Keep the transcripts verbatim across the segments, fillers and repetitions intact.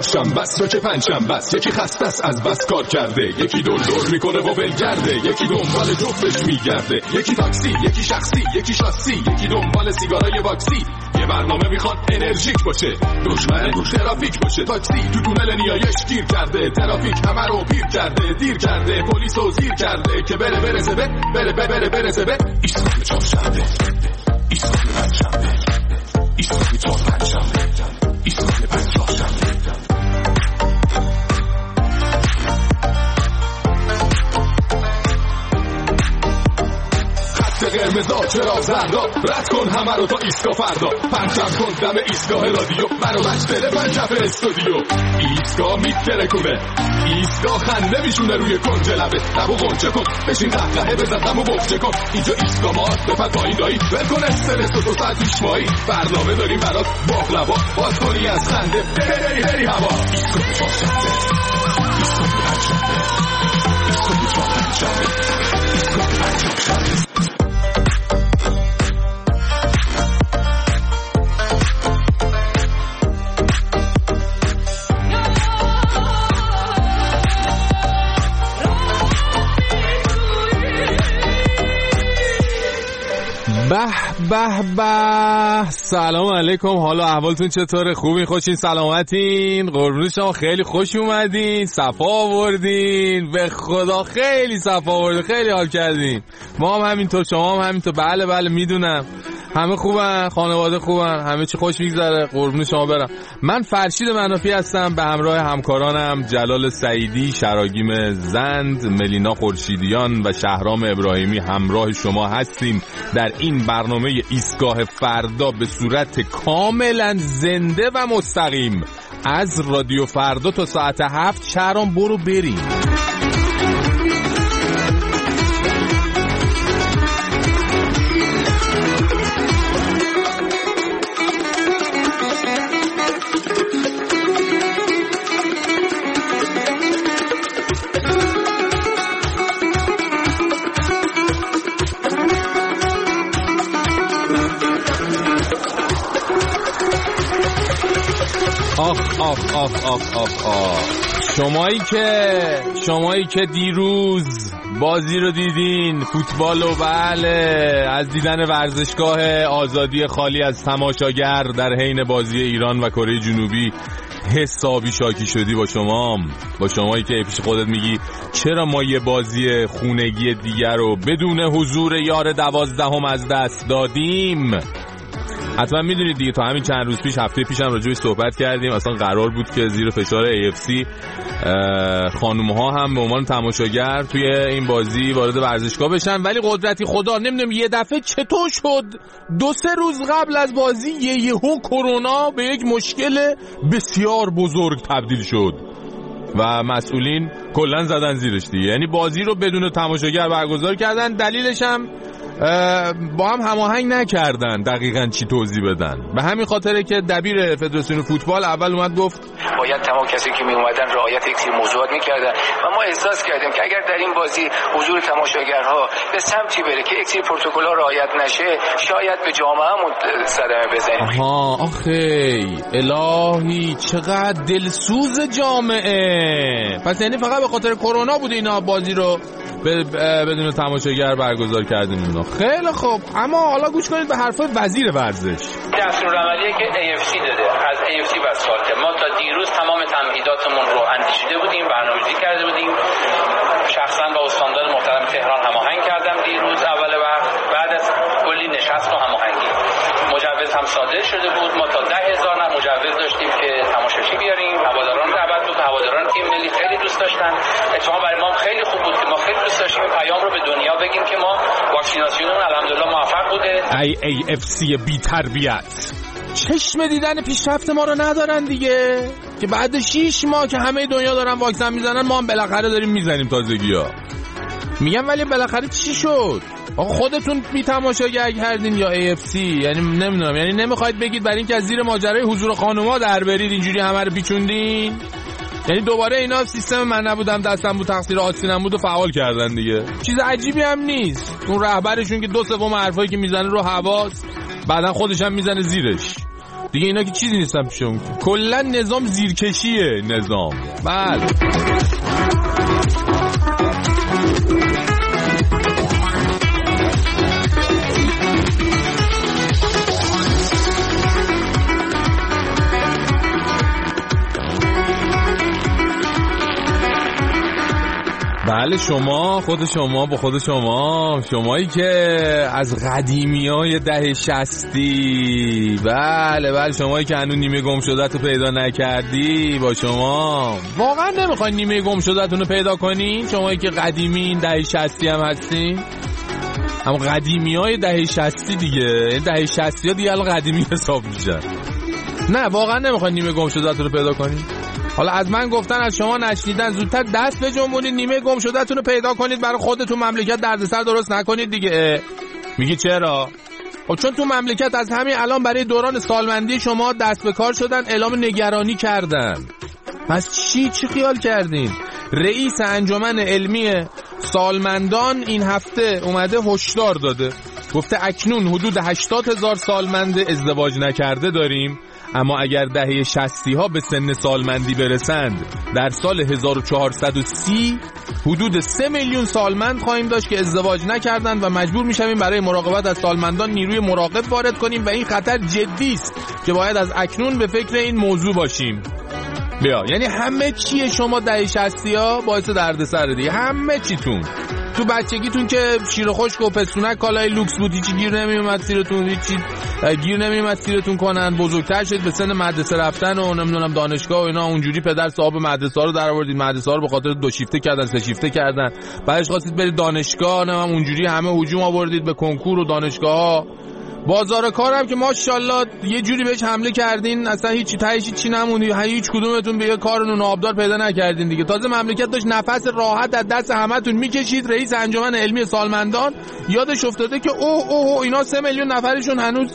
چهارشنبه است و که پنجشنبه است. یکی خسته است از بس کار کرده، یکی دور دور میکنه و ول کرده، یکی دنبال جفتش میگرده، یکی تاکسی، یکی شخصی، یکی شاسی، یکی دنبال سیگارای واکسی. یه برنامه میخواد انرژیک باشه، دشمن ترافیک باشه. تاکسی تو تونل نیایش گیر کرده، ترافیک همه رو پیر کرده، دیر کرده، پلیس رو زیر کرده که بره برسه به بره بره برسه به ایستگاه چهارشنبه، ایستگاه پنجشنبه، ایستگاه چهار پنجشنبه، ایستگاه پنجشنبه. قرمزا چرا زردا رد کن همه رو تا ایستگاه فردا. پنجم کن دم ایستگاه رادیو، منو مجدل پنجف استودیو. ایستگاه میترکونه، ایستگاه خنده میشونه روی کنج لبه. لبو قنچه کن بشین قهقهه بزن دمو بفچه کن. اینجا ایستگاه ماست بپر پایین دایی ول کن استرس و تو ساعت پیشمایی. برنامه داریم برات باقلبا باز کنی از خنده هری هری هوا. ایستگاه چهارشنبه، ایستگاه پنجشنبه، ایستگاه چهار پنجشنبه، ایستگاه پنجشنبه. به به به، سلام علیکم، حالا احوالتون چطوره؟ خوبین؟ خوشین؟ سلامتین؟ قربون شما، خیلی خوش اومدین، صفا آوردین، به خدا خیلی صفا آوردین، خیلی حال کردین. ما هم همینطور، شما هم همینطور. بله بله میدونم همه خوبن، خانواده خوبن، همه چی خوش میگذره، قربون شما برم. من فرشید منافی هستم، به همراه همکارانم جلال سعیدی، شراگیم زند، ملینا خورشیدیان و شهرام ابراهیمی همراه شما هستیم در این برنامه ایستگاه فردا به صورت کاملا زنده و مستقیم از رادیو فردا تا ساعت هفت. شهرام برو بریم. آخ آخ آخ آخ آخ آخ شمایی که شمایی که دیروز بازی رو دیدین، فوتبال و بله، از دیدن ورزشگاه آزادی خالی از تماشاگر در حین بازی ایران و کره جنوبی حسابی شاکی شدی. با شما با شمایی که پیش خودت میگی چرا ما یه بازی خونگی دیگر رو بدون حضور یار دوازدهم از دست دادیم. حتما میدونید دیگه، تا همین چند روز پیش، هفته پیشم راجعش صحبت کردیم. اصلا قرار بود که زیر فشار ای اف سی خانوم‌ها هم به عنوان تماشاگر توی این بازی وارد ورزشگاه بشن، ولی قدرتی خدا نمیدونم یه دفعه چطور شد دو سه روز قبل از بازی یه یهو کرونا به یک مشکل بسیار بزرگ تبدیل شد و مسئولین کلا زدن زیرش دیگه. یعنی بازی رو بدون تماشاگر برگزار کردن، دلیلش هم با هم هماهنگ نکردن دقیقاً چی توضیح بدن. به همین خاطره که دبیر فدراسیون فوتبال اول اومد گفت باید تمام کسی که می اومدن رعایت یک سری موضوعات میکردن و ما احساس کردیم که اگر در این بازی حضور تماشاگرها به سمتی بره که یک سری پروتکل‌ها رعایت نشه، شاید به جامعه‌مون صدمه بزنیم. آها آخی الهی چقدر دلسوز جامعه. پس یعنی فقط به خاطر کرونا بود اینا بازی رو بدون تماشاگر برگزار کردیم. خیلی خوب، اما حالا گوش کنید به حرفای وزیر ورزش. دستورالعملی که ای اف سی داده، از ای اف سی بسیار که ما تا دیروز تمام تمهیداتمون رو اندیشیده بودیم، برنامه‌ریزی کرده بودیم. شخصا با استاندار محترم تهران هماهنگ کردم دیروز اول وقت، بعد از کلی نشست و هماهنگی مجوز هم صادر شده بود. ما تا ده هزار نه مجوز داشتیم که تماشاچی بیاریم. هواداران دعوت بود، هواداران تیم ملی خیلی دوست داشتن. اتفاقا برای ما خیلی خوب بود که ما خیلی دوست داشتیم پیام رو به دنیا بگیم که ما واکسیناسیونمون الحمدلله موفق بوده. ای ای اف سی بی تربیت چشم دیدن پیشرفت ما رو ندارن دیگه، که بعد شیش ماه که همه دنیا دارن واکسن میزنن ما هم بالاخره داریم میزنیم تازگی‌ها. میگم ولی بالاخره چی شد؟ آقا خودتون بی تماشاگر کردین یا ای اف سی؟ یعنی نمیدونم، یعنی نمیخواید بگید برای اینکه از زیر ماجرای حضور خانوما در برید اینجوری همه رو پیچوندین؟ یعنی دوباره اینا سیستم من نبودم دستم بود تقصیر آسینم بود و فعال کردن دیگه. چیز عجیبی هم نیست. اون رهبرشون که دو سوم حرفایی که میزنه رو حواس بعدن خودش هم میزنه زیرش. دیگه اینا که چیزی نیستن پیشون، کلا نظام زیرکشیه نظام. بله بله شما خود شما با خود شما شمایی که از قدیمیای دهه شصتی، بله بله شمایی که هنوز نیمه گم شدت رو پیدا نکردی، با شما واقعا نمیخواین نیمه گم شدتون رو پیدا کنین؟ شمایی که قدیمین دهه شصتی هم هستین، هم قدیمیای دهه شصتی دیگه، دهه شصتی ها دیگه الان قدیمی حساب میشن. نه واقعا نمیخواین نیمه گم شدتون رو پیدا کنین؟ حالا از من گفتن از شما نشنیدن، زودتر دست بجنبونید نیمه گم شده‌تون رو پیدا کنید، برای خودتون مملکت دردسر درست نکنید دیگه. میگی چرا؟ خب چون تو مملکت از همین الان برای دوران سالمندی شما دست به کار شدن، اعلام نگرانی کردن. پس چی چی خیال کردین؟ رئیس انجمن علمی سالمندان این هفته اومده هشدار داده، گفته اکنون حدود هشتاد هزار سالمند ازدواج نکرده داریم، اما اگر دهه شصتی ها به سن سالمندی برسند در سال هزار و چهارصد و سی حدود سه میلیون سالمند خواهیم داشت که ازدواج نکردند و مجبور میشویم برای مراقبت از سالمندان نیروی مراقب وارد کنیم و این خطر جدی است که باید از اکنون به فکر این موضوع باشیم. بیا یعنی همه چیه شما دهه شصتی ها باعث دردسر دیگه، همه چیتون. تو بچگیتون که شیر خشک و پستونک کالای لوکس بود، هیچی گیر نمیومد سیرتون، هیچی گیر نمیومد سیرتون کنن. بزرگتر شد به سن مدرسه رفتن و نمیدونم دانشگاه و اینا، اونجوری پدر صاحب مدرسه ها رو در آوردید، مدرسه ها رو به خاطر دو شیفته کردن سه شیفته کردن، بعدش خواستید برید دانشگاه، نه اونجوری همه هجوم آوردید به کنکور و دانشگاه ها. بازار کارم که ماشاءالله یه جوری بهش حمله کردین اصلا هیچ تهش چی نموندی، هیچ کدومتون به یه کار نون آبدار پیدا نکردین دیگه. تازه مملکت داشت نفس راحت از دست همتون میکشید. رئیس انجمن علمی سالمندان یادش افتاده که اوه اوه اینا سه میلیون نفرشون هنوز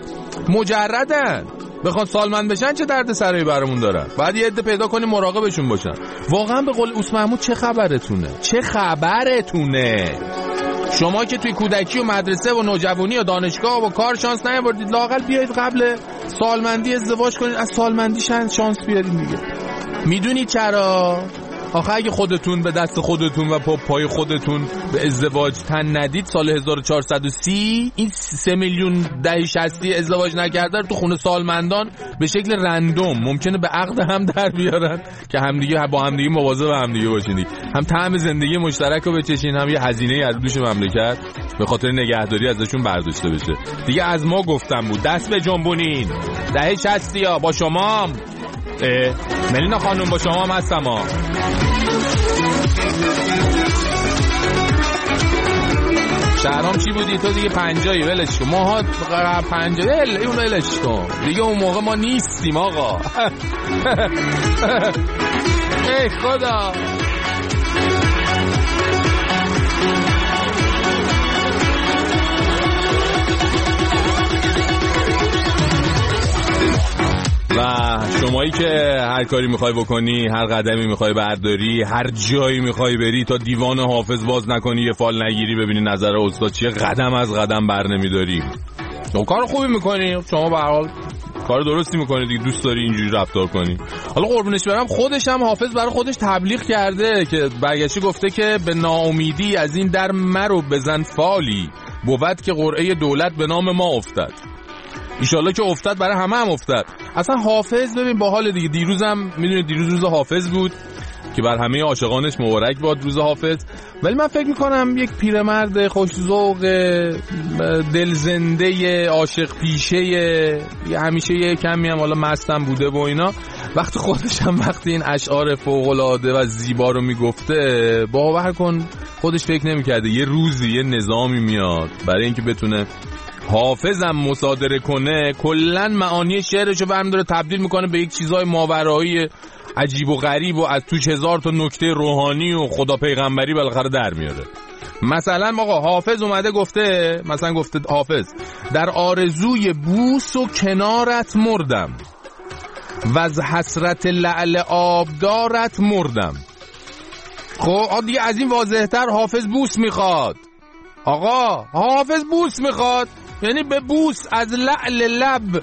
مجردن، بخوان سالمند بشن چه درد سرایی برامون دارن. بعد یه عده پیدا کنیم مراقبشون باشن. واقعا به قول اوس محمود چه خبرتونه؟ چه خبرتونه؟ شما که توی کودکی و مدرسه و نوجوانی و دانشگاه و کار شانس نیاوردید، لااقل بیایید قبل سالمندی ازدواج کنید، از سالمندی شانس بیارید دیگه. میدونید چرا؟ آخه اگه خودتون به دست خودتون و پای خودتون به ازدواج تن ندید، سال هزار و چهارصد و سی این سه میلیون دهه شصتی ازدواج نکرده تو خونه سالمندان به شکل رندوم ممکنه به عقد هم در بیارن که همدیگه با همدیگه مواظب همدیگه باشین، هم طعم زندگی مشترک رو بچشین، هم یه هزینه از دوش مملکت به خاطر نگهداری ازشون برداشته بشه دیگه. از ما گفتم بود دست به جنبونین. دهه شصتی ها با شما ملینا خانم، با شما هم هستم ها. شهرام چی بودی تو دیگه؟ پنجایی ولش کن، ماها پنجایی ال اون ولش کن دیگه، اون موقع ما نیستیم آقا. ای خدا. و شمایی که هر کاری میخوای بکنی، هر قدمی میخوای برداری، هر جایی میخوای بری، تا دیوان حافظ باز نکنی یه فال نگیری ببینی نظر استاد چیه، قدم از قدم بر نمیداری. تو کار خوبی میکنی، شما به هر حال کار درستی میکنی دیگه، دوست داری اینجوری رفتار کنی. حالا قربونش برم خودش هم حافظ برای خودش تبلیغ کرده که برگشتی گفته که به ناامیدی از این در مرو بزن فالی، بود که قرعه دولت به نام ما افتد. ایشالله که افتاد برای همه هم افتاد. اصلا حافظ ببین با حال دیگه، دیروزم میدونید دیروز روز حافظ بود که بر همه عاشقانش مبارک باد روز حافظ. ولی من فکر میکنم یک پیرمرد خوش‌ذوق دلزنده عاشق پیشه، همیشه یه کمی هم حالا مستم بوده و اینا، وقتی خودش هم وقتی این اشعار فوق‌العاده و زیبا رو میگفته، باور کن خودش فکر نمیکرده یه روزی یه نظامی میاد برای اینکه بتونه حافظم مصادره کنه، کلن معانی شعرشو برمی داره تبدیل میکنه به یک چیزای ماورایی عجیب و غریب و از توش هزار تا نکته روحانی و خدا پیغمبری بالاخره در میاره. مثلا آقا حافظ اومده گفته، مثلا گفته حافظ در آرزوی بوس و کنارت مردم و از حسرت لعل آبدارت مردم. خب دیگه از این واضح‌تر حافظ بوس میخواد. آقا حافظ بوس میخواد، یعنی به بوس از لعل لب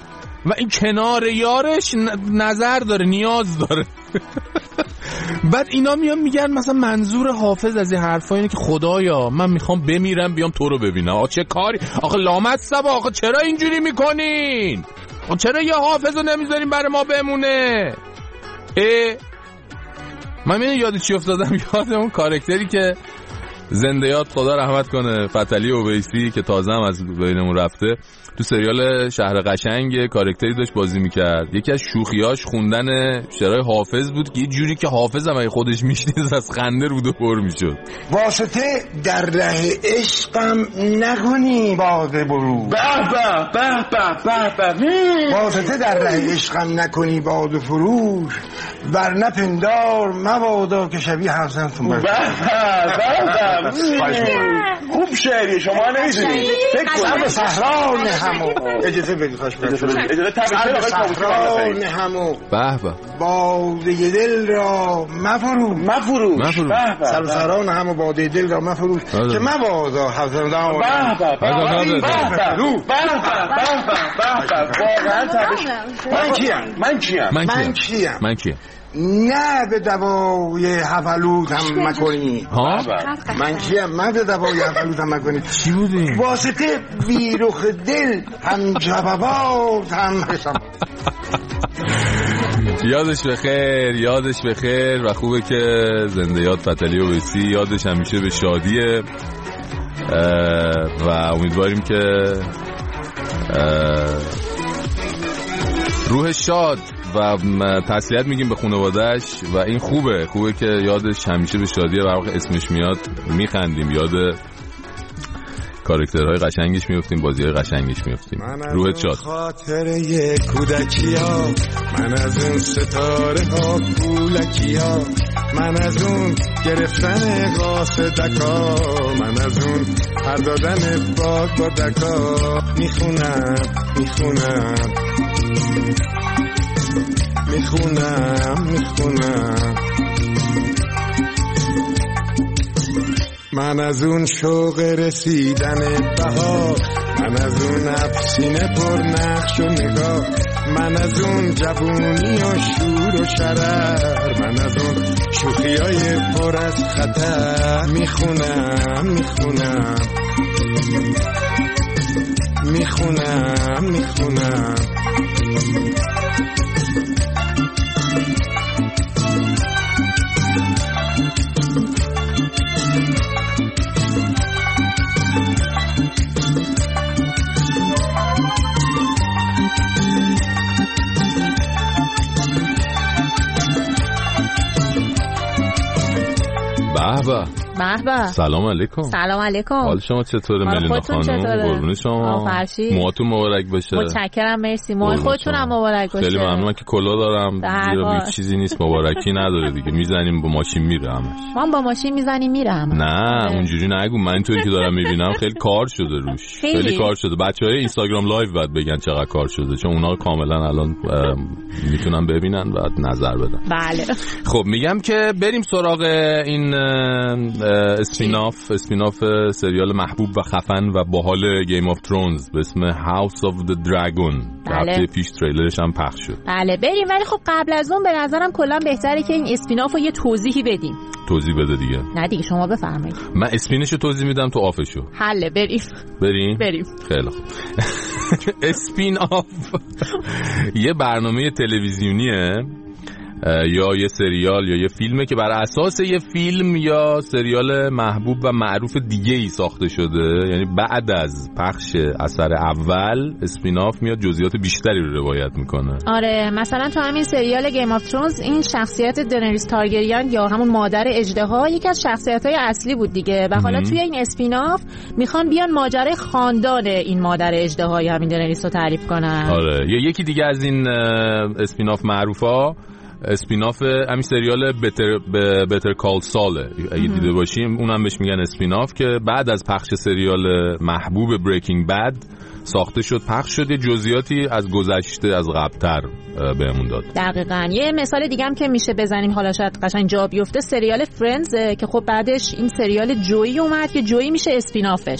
و این کنار یارش نظر داره، نیاز داره. بعد اینا میان میگن مثلا منظور حافظ از این حرفا اینه که خدایا من میخوام بمیرم بیام تو رو ببینم. آقا چه کاری؟ آقا لامت سبا، آقا چرا اینجوری میکنین؟ آقا چرا یه حافظ رو نمیذارین برای ما بمونه؟ اه من میدونی یاد چی افتادم؟ یاد اون کاراکتری که زنده یاد خدا رحمت کنه، فتحعلی اویسی که تازه هم از بینمون رفته، تو سریال شهر قشنگ کاراکتری داشت بازی میکرد. یکی از شوخیاش خوندن شعرهای حافظ بود که یه جوری که حافظ هم اگه خودش میشنید از خنده رود و پر میشد. واسطه در ره عشقم نکنی باده برو، به به به به به به، واسطه در ره عشقم نکنی باده فروش، ورنه پندار مبادا که شبیه حسن تو به به به. خوب شعری شما نمیدونید. فکر کنم به صحرا نهمو اجازه بدید خواهش می‌کنم اجازه تبریک صحرا نهمو به به باده دل را مفروش مفروش مفروش سر صحرا نهمو باده دل را مفروش که مبادا حسن دام به به به به. واقعا تبریک. من کیم من کیم من کیم من کیم نه به دوای هفلوت هم مکنی. ها من کیم؟ من به دوای هفلوت هم مکنی. چی بودی؟ واسطه بیرخ دل هم جوابات هم حساب. یادش بخیر، یادش بخیر و خوبه که زنده یاد فتحعلی اویسی یادش همیشه به شادیه و امیدواریم که روح شاد و تسلیت میگیم به خانواده‌اش و این خوبه خوبه که یادش همیشه به شادیه و وقتی اسمش میاد میخندیم، یاد کاراکترهای قشنگش میفتیم، بازیهای قشنگش میفتیم. روحت شاد. خاطر یک کودکیا، من از اون ستاره ها پولکیا، من از اون گرفتن قاصدکا، من از اون هر دادن باد با دکا، میخونم میخونم میخونم میخونم من از اون شوق رسیدن بهار، من از اون افسینه پر نقش و نگاه، من از اون جوونی و شور و شرر، من از اون شوخیای پر از خطر، میخونم میخونم میخونم میخونم به به. سلام علیکم. سلام علیکم. حال شما چطوره ملینا خانم؟ قربون شما. موهاتون مبارک باشه. متشکرم، مرسی. موهای خودتون هم مبارک باشه. خیلی ممنونم که کلا دارم. دیگه چیزی نیست، مبارکی نداره دیگه. میزنیم با ماشین میره همش. ما با ماشین میزنیم میرم. نه اونجوری نگو، من اینطوری که دارم میبینم خیلی کار شده روش. خیلی, خیلی کار شده. بچهای اینستاگرام لایو بعد بگن چقدر کار شده، چون اونا کاملا الان میتونن ببینن و نظر بدن. بله. خب میگم که بریم سراغ این اسپیناف اسپیناف سریال محبوب و خفن و باحال گیم آف ترونز به اسم هاوس آف د دراگون. هفته پیش تریلرش هم پخش شد. بله بریم، ولی خب قبل از اون به نظرم کلا بهتره که این اسپیناف رو یه توضیحی بدیم. توضیح بده دیگه. نه دیگه شما بفرمایید. من اسپینشو توضیح میدم تو آفشو. حله بریم. بریم. بریم. خیلی خوب. اسپیناف یه برنامه تلویزیونیه یا یه سریال یا یه فیلمه که بر اساس یه فیلم یا سریال محبوب و معروف دیگه ای ساخته شده. یعنی بعد از پخش اثر اول اسپیناف میاد جزئیات بیشتری رو روایت میکنه. آره مثلا تو همین سریال گیم آف ترونز این شخصیت دنریس تارگریان یا همون مادر اژدها یکی از شخصیت‌های اصلی بود دیگه و حالا توی این اسپیناف میخوان بیان ماجرای خاندان این مادر اژدهای همین دنریس رو تعریف کنن. آره یا یکی دیگه از این اسپیناف معروفا اسپیناف همین سریال بتر بتر کال ساله اگه دیده باشیم، اونم بهش میگن اسپیناف، که بعد از پخش سریال محبوب بریکینگ بد ساخته شد، پخش شد، یه جزئیاتی از گذشته از قبل‌تر بهمون داد. دقیقاً. یه مثال دیگه هم که میشه بزنیم حالا شاید قشنگ جا بیفته سریال فرندز که خب بعدش این سریال جویی اومد که جویی میشه اسپینافش.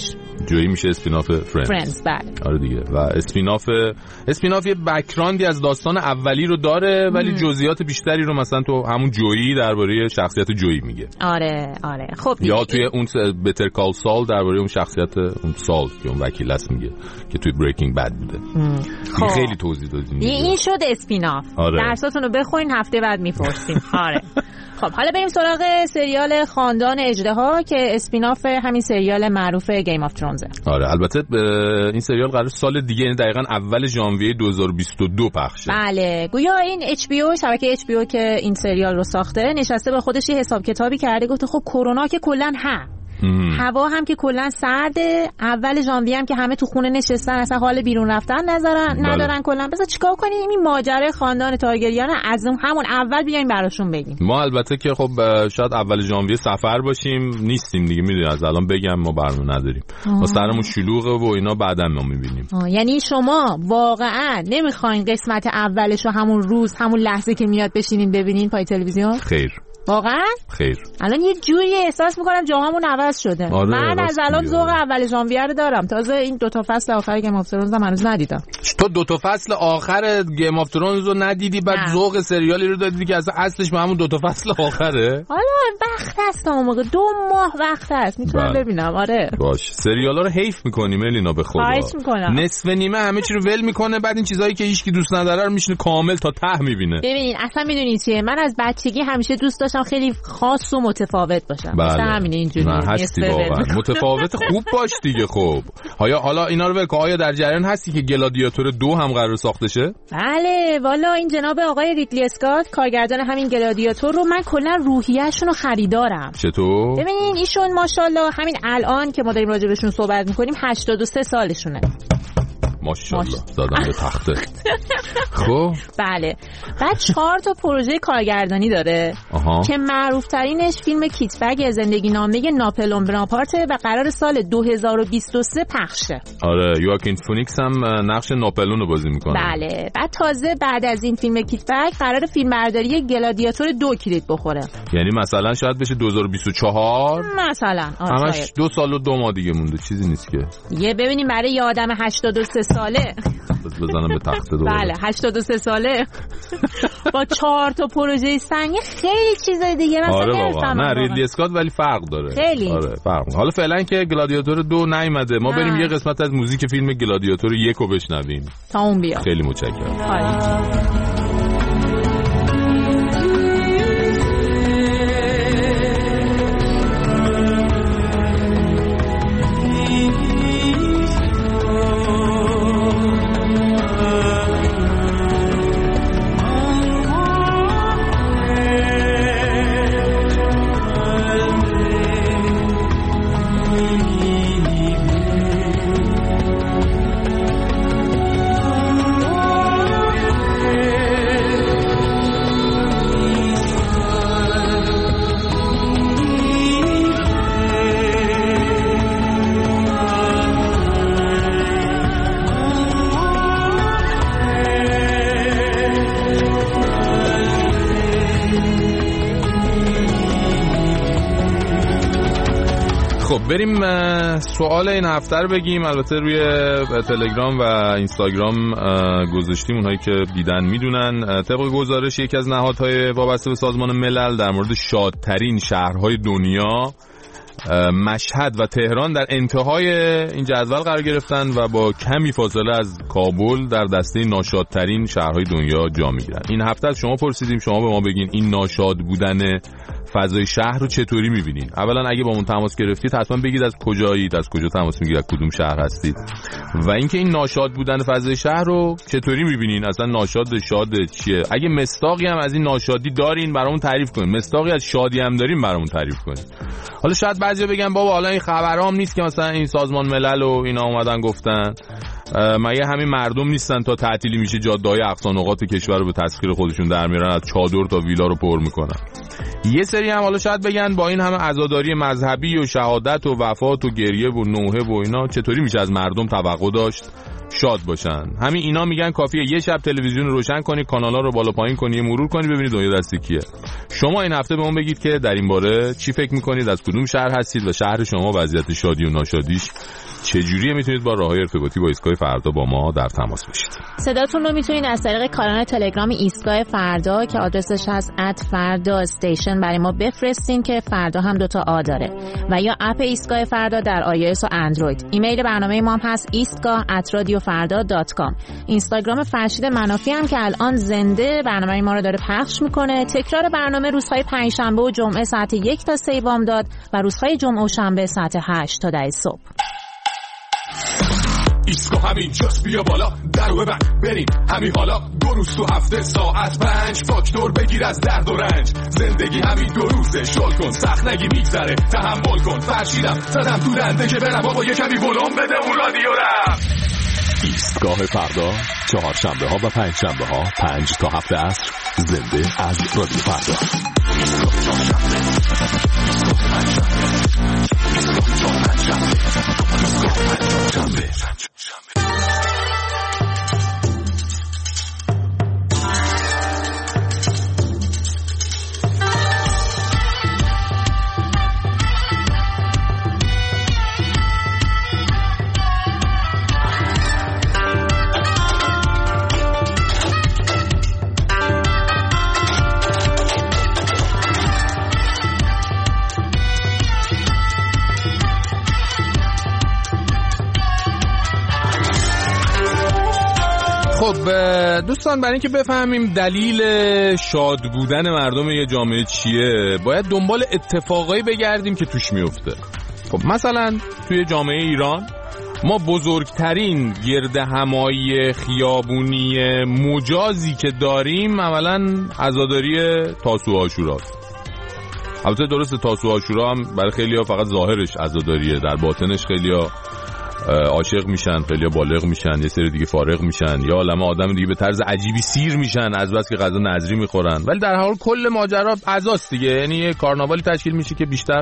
جویی میشه اسپیناف فرندز. فرندز بله. آره دیگه. و اسپیناف اسپیناف یه بک‌گراندی از داستان اولی رو داره ولی جزئیات بیشتری رو مثلا تو همون جویی درباره شخصیت جویی میگه. آره آره. خب یا توی اون بتر کال سال درباره اون شخصیت اون سال که اون وکیل است میگه که توی بریکینگ بد بوده. خب. خیلی توضیح دادیم. این شد اسپیناف. آره. درساتون رو بخونین هفته بعد میپرسیم. آره. خب حالا بریم سراغ سریال خاندان اژدها که اسپیناف همین سریال معروف گیم آف ترونز. آره البته این سریال قرار سال دیگه یعنی دقیقاً اول ژانویه دو هزار و بیست و دو پخشه. بله گویا این اچ بی او شبکه اچ بی او که این سریال رو ساخته نشسته به خودش یه حساب کتابی کرده گفته خب کرونا که کلاً هم هوا هم که کلا سرده، اول ژانویه هم که همه تو خونه نشستن اصلا حال بیرون رفتن ندارن ندارن کلا، بذار چیکار کنیم این ماجرای خاندان تارگریان از اون همون اول بیایم براشون بگیم. ما البته که خب شاید اول ژانویه سفر باشیم نیستیم دیگه، میدونی از الان بگم ما برنامه نداریم، ما سرمون شلوغه و اینا بعداً ما میبینیم. یعنی شما واقعا نمیخواین قسمت اولش رو همون روز همون لحظه که میاد بشینین ببینین پای تلویزیون؟ خیر واقعا؟ خیر. الان یه جوری احساس میکنم جاهامون عوض شده. آره من از الان ذوق اول ژانویه رو دارم، تازه این دو تا فصل آخر گیم آف ترونز هم هنوز ندیدم. تو دو تا فصل آخر گیم آف ترونز رو ندیدی بعد ذوق سریالی رو دادی که اصلا اصلش به همون دو تا فصل آخره؟ حالا وقت هست اون موقع، دو ماه وقت هست میتونم ببینم. آره باش. سریالا رو حیف می‌کنیم الینا به خدا. خواهش می‌کنم. نصف نیمه همه چی رو ول می‌کنه، بعد این چیزایی که هیچ کی دوست نداره رو میشینه کامل تا ته می‌بینه. ببینین اصلا میدونید چیه، من از بچگی همیشه دوست داشتم خیلی خاص و متفاوت باشم. بله. همین اینجوری. نه هستی واقعا. متفاوت خوب باش دیگه. خب حالا حالا اینا رو ول کن. آیا در جریان هستی که گلادیاتور دو هم قرار ساخته شه؟ بله والا این جناب آقای ریدلی اسکات کارگردان همین گلادیاتور رو من کلا روحیه‌شون رو خریدارم. چطور؟ ببینین ایشون ماشاءالله همین الان که ما داریم راجع بهشون صحبت می‌کنیم هشتاد و سه سالشونه. ماشاءالله زدم به تخته. خب بله. بعد چهار تا پروژه کارگردانی داره آها. که معروف ترینش فیلم کیتبگ زندگی نامه ناپلئون بناپارته و قرار سال دو هزار و بیست و سه پخشه. آره یواکین فونیکس هم نقش ناپلئون رو بازی میکنه. بله. بعد تازه بعد از این فیلم کیتبگ قرار فیلمبرداری گلادیاتور دو کلید بخوره. یعنی مثلا شاید بشه دو هزار و بیست و چهار مثلا. همش دو سال و دو ماه دیگه مونده، چیزی نیست که. یه ببینیم برای یه آدم هشتاد و سه ساله بزنم به تخته دوباره. بله هشتاد و سه ساله با چهار تا پروژه سنگین خیلی چیزای دیگه مثلا. آره واقعا. نه ریدلی اسکات ولی فرق داره خیلی. آره فرق. حالا فعلا که گلادیاتور دو نیومده ما بریم یه قسمت از موزیک فیلم گلادیاتور یک رو بشنویم تا اون بیا. خیلی متشکرم. بریم سوال این هفته رو بگیم. البته روی تلگرام و اینستاگرام گذاشتیم، اونهایی که دیدن میدونن. طبق گزارش یکی از نهادهای وابسته به سازمان ملل در مورد شادترین شهرهای دنیا، مشهد و تهران در انتهای این جدول قرار گرفتن و با کمی فاصله از کابل در دسته ناشادترین شهرهای دنیا جا میگیرن. این هفته از شما پرسیدیم شما به ما بگین این ناشاد بودن فضای شهر رو چطوری میبینین. اولا اگه با من تماس گرفتید حتما بگید از کجایید، از کجا تماس میگیرید، از کدوم شهر هستید، و اینکه این ناشاد بودن فضای شهر رو چطوری میبینین. اصلا ناشاد شاد چیه؟ اگه مصداقی هم از این ناشادی دارین برامون تعریف کنین، مصداقی از شادی هم دارین برامون تعریف کنین. حالا شاید بعضیا بگن بابا حالا این خبرام نیست که مثلا این سازمان ملل و اینا اومدن گفتن، مگه همین مردم نیستن تا تعطیلی میشه جاده‌های اقصا نقاط کشور رو به تسخیر خودشون در میارن، از چادر تا ویلا رو پر میکنن. یه سری هم حالا شاید بگن با این همه عزاداری مذهبی و شهادت و وفات و گریه و نوحه و اینا چطوری میشه از مردم توقع داشت شاد باشن. همین اینا میگن کافیه یه شب تلویزیون رو روشن کنی، کانالا رو بالا پایین کنی، مرور کنی، ببینید دنیا دست کیه. شما این هفته به ما بگید که در این باره چی فکر میکنید، از کدوم شهر هستید و شهر شما وضعیت شادی و ناشادیش چجوری میتونید با راههای ارتباطی با ایستگاه فردا با ما در تماس باشید؟ صداتون رو میتونید از طریق کانال تلگرام ایستگاه فردا که آدرسش هست ات فردا استیشن برای ما بفرستین که فردا هم دوتا آ داره، و یا اپ ایستگاه فردا در iOS و اندروید. ایمیل برنامه ما هم هست ایستگاه ات رادیو فردا دات کام. اینستاگرام فرشید منافی هم که الان زنده برنامه ما رو داره پخش میکنه. تکرار برنامه روزهای پنجشنبه و جمعه ساعت یک تا سه بامداد و روزهای جمعه و شنبه ساعت هشت تا ده صبح. ایستگاه همین جاست، بیا بالا درو ببند بریم همین حالا. دو روز تو هفته ساعت پنج فاکتور بگیر از درد و رنج. زندگی همین دو روزه، شل کن سخت نگی میگذره، تحمل کن. فرشیدم زدم تو دنده که برم بابا یه کمی ولوم بده اون رادیو رم. ایستگاه فردا چهارشنبه ها و پنج شنبه ها پنج تا هفت عصر زنده از رادیو فردا. خب دوستان، برای اینکه بفهمیم دلیل شاد بودن مردم یه جامعه چیه، باید دنبال اتفاقایی بگردیم که توش میفته. خب مثلا توی جامعه ایران ما بزرگترین گرد همایی خیابونی مجازی که داریم اولا عزاداری تاسوعا و عاشوراست. البته درسته تاسوعا و عاشورا هم برای خیلی‌ها فقط ظاهرش عزاداریه، در باطنش خیلی‌ها عاشق میشن، خیلی‌ها بالغ میشن، یه سری دیگه فارغ میشن، یا عالمه آدم دیگه به طرز عجیبی سیر میشن از بس که غذا نظری میخورن. ولی در حال کل ماجرا عزاست دیگه، یعنی یه کارناوالی تشکیل میشه که بیشتر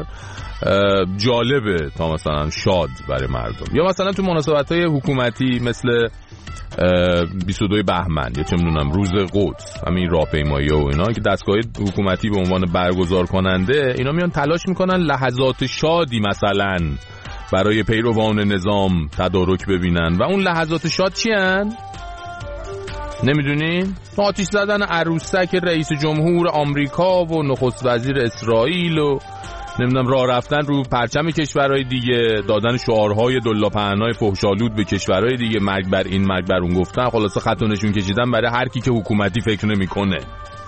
جالبه تا مثلا شاد برای مردم. یا مثلا تو مناسبت‌های حکومتی مثل بیست و دو بهمن یا چه میدونم روز قدس، همین راهپیمایی و اینا که دستگاه حکومتی به عنوان برگزار کننده اینا میان تلاش میکنن لحظات شادی مثلا برای پیروان نظام تدارک ببینن. و اون لحظات شاد چی هن؟ نمیدونین؟ آتش زدن عروسک رئیس جمهور آمریکا و نخست وزیر اسرائیل و نمیدونم راه رفتن رو پرچم کشورهای دیگه، دادن شعارهای دلاپهنای فحش‌آلود به کشورهای دیگه، مرگ بر این مرگ بر اون گفتن، خلاصه خط و نشون کشیدن برای هر کی که حکومتی فکر نمیکنه.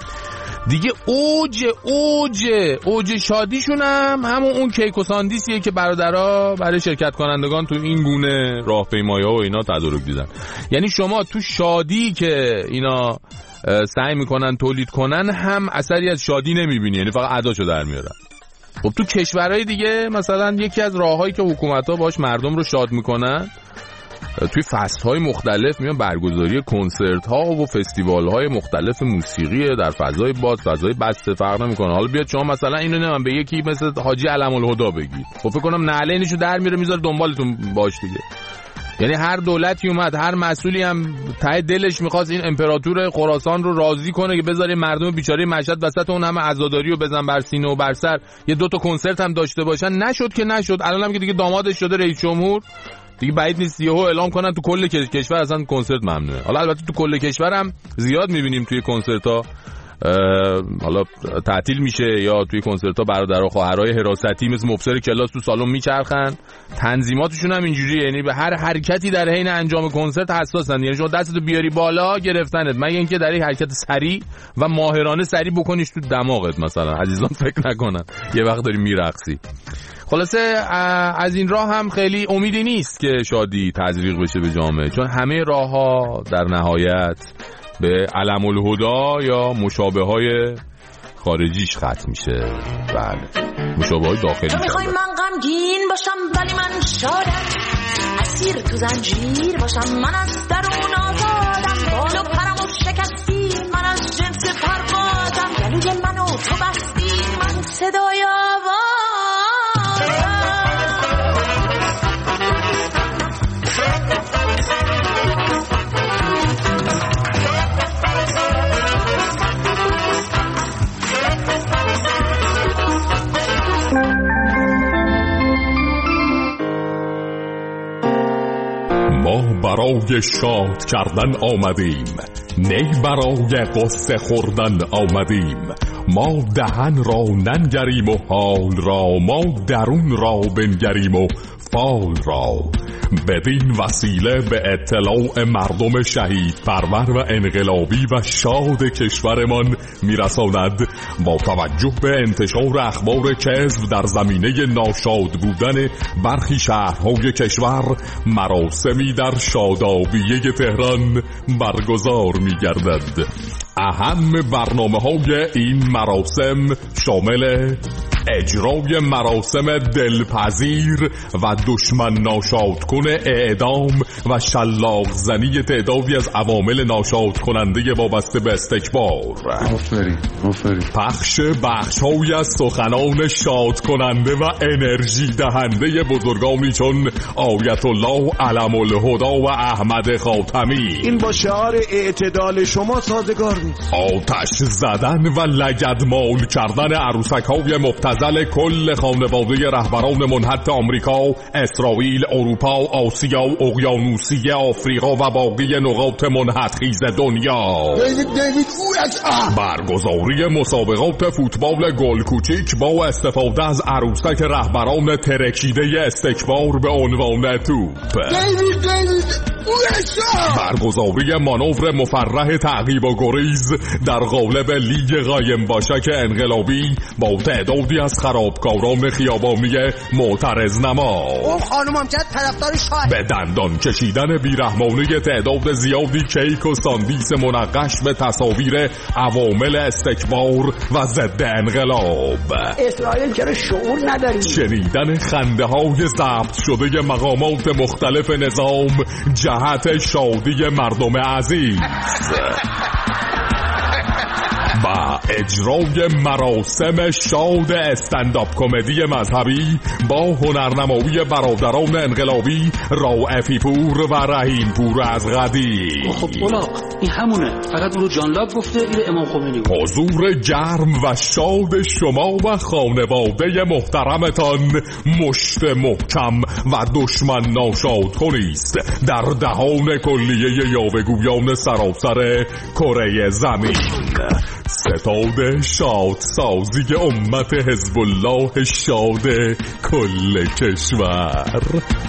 دیگه اوج اوج اوج شادیشون هم همون اون کیک و ساندیسیه که برادرها برای شرکت کنندگان تو این گونه راهپیمایی‌ها و اینا تدارک دیدن. یعنی شما تو شادی که اینا سعی میکنن تولید کنن هم اثری از شادی نمیبینی، یعنی فقط اداشو در میارن. خب تو کشورهای دیگه مثلا یکی از راههایی که حکومت‌ها باش مردم رو شاد میکنن توی فصل‌های مختلف میان برگزاری کنسرت‌ها و فستیوال‌های مختلف موسیقی در فضای باز، فضای بسته، فرق نمی‌کنه. حالا بیاد شما مثلا اینو نمیدونم به یکی مثل حاجی علم الهدا بگید، خب فکر کنم نعلینشو در میره میذاره دنبالتون باش دیگه. یعنی هر دولتی اومد، هر مسئولی هم ته دلش می‌خواست این امپراتور خراسان رو راضی کنه که بذاره مردم بیچاره مشهد وسط اون همه عزاداری و بزن بر سینه و بر سر یه دو تا کنسرت هم داشته باشن، نشد که نشد. الان هم که دیگه دامادش شده رئیس جمهور، دیگه بعید نیست یهو اعلام کنن تو کل کشور اصلا کنسرت ممنوعه. حالا البته تو کل کشور هم زیاد می‌بینیم توی کنسرت‌ها حالا تعطیل میشه، یا توی کنسرت‌ها برادرها خواهرای حراستی مثل مبصر کلاس تو سالن میچرخن. تنظیماتشون هم اینجوریه، یعنی به هر حرکتی در حین انجام کنسرت حساسن. یعنی شما دستتو بیاری بالا گرفتنت، مگه اینکه در یک حرکت سریع و ماهرانه سریع بکنیش تو دماغت مثلا. عزیزان فکر نکنن یه وقت داری میرقصی. خلاصه از این راه هم خیلی امیدی نیست که شادی تزریق بشه به جامعه، چون همه راه‌ها در نهایت به علم الهدا یا مشابه های خارجیش ختم میشه. بله، مشابه های داخلی. تو میخوای من غمگین باشم ولی من شادم، اسیر تو زنجیر باشم من از درون آزادم، بال و پرمو شکستی من از جنس پروازم، گلوی منو تو بستی من صدای آواز. برای شاد کردن آمدیم، نی برای قصه خوردن آمدیم. ما دهن را ننگریم و حال را، ما درون را بنگریم و فال را. بدین وسیله به اطلاع مردم شهید پرور و انقلابی و شاد کشورمان میرساند با توجه به انتشار اخبار کذب در زمینه ناشاد بودن برخی شهرهای کشور، مراسمی در شادابیه تهران برگزار می‌گردد. اهم برنامه‌های این مراسم شامل اجرای مراسم دلپذیر و دشمن ناشاد کن اعدام و شلاق زنی تعدادی از عوامل ناشاد کننده وابسته به استکبار. آفرین آفرین. پخش بخش‌هایی از سخنان شاد کننده و انرژی دهنده بزرگانی چون آیت الله علم الهدی و احمد خاتمی. این با شعار اعتدال شما سازگار نیست. آتش زدن و لگدمال کردن عروسک‌های مبتذل کل خانواده رهبران منحط آمریکا، اسرائیل، اروپا، آسیا، اقیانوسیه، آفریقا و باقی نقاط منحط خیز دنیا. برگزاری مسابقات فوتبال گل کوچیک با استفاده از عروسک رهبران ترکیده استکبار به عنوان توپ. برگزاری مانور مفرح تعقیب و گریز در قالب لیگ قایم باشک انقلابی با تعدادی از خرابکاران خیابانی معترض نما. اون خانومم جد طرفدار شاه. به دندان کشیدن بیرحمانه تعداد زیادی کیک و ساندیس منقش به تصاویر عوامل استکبار و ضد انقلاب. اسرائیل چرا شعور نداری؟ شنیدن خنده های ضبط شده مقامات مختلف نظام جهت شادی مردم عزیز و اجرای مراسم شاد استنداپ کمدی مذهبی با هنرنمایی برادران انقلابی رائفی پور و رحیم پور از قدیم. خب اولاق این همونه، فقط اونو جان لاک گفته این امام خمینی. حضور گرم و شاد شما و خانواده محترمتان مشت محکم و دشمن ناشاد کنیست در دهان کلیه یاوه‌گویان سراسر کره زمین. ستاد شاد سازی امت حزب الله شاد کل کشور.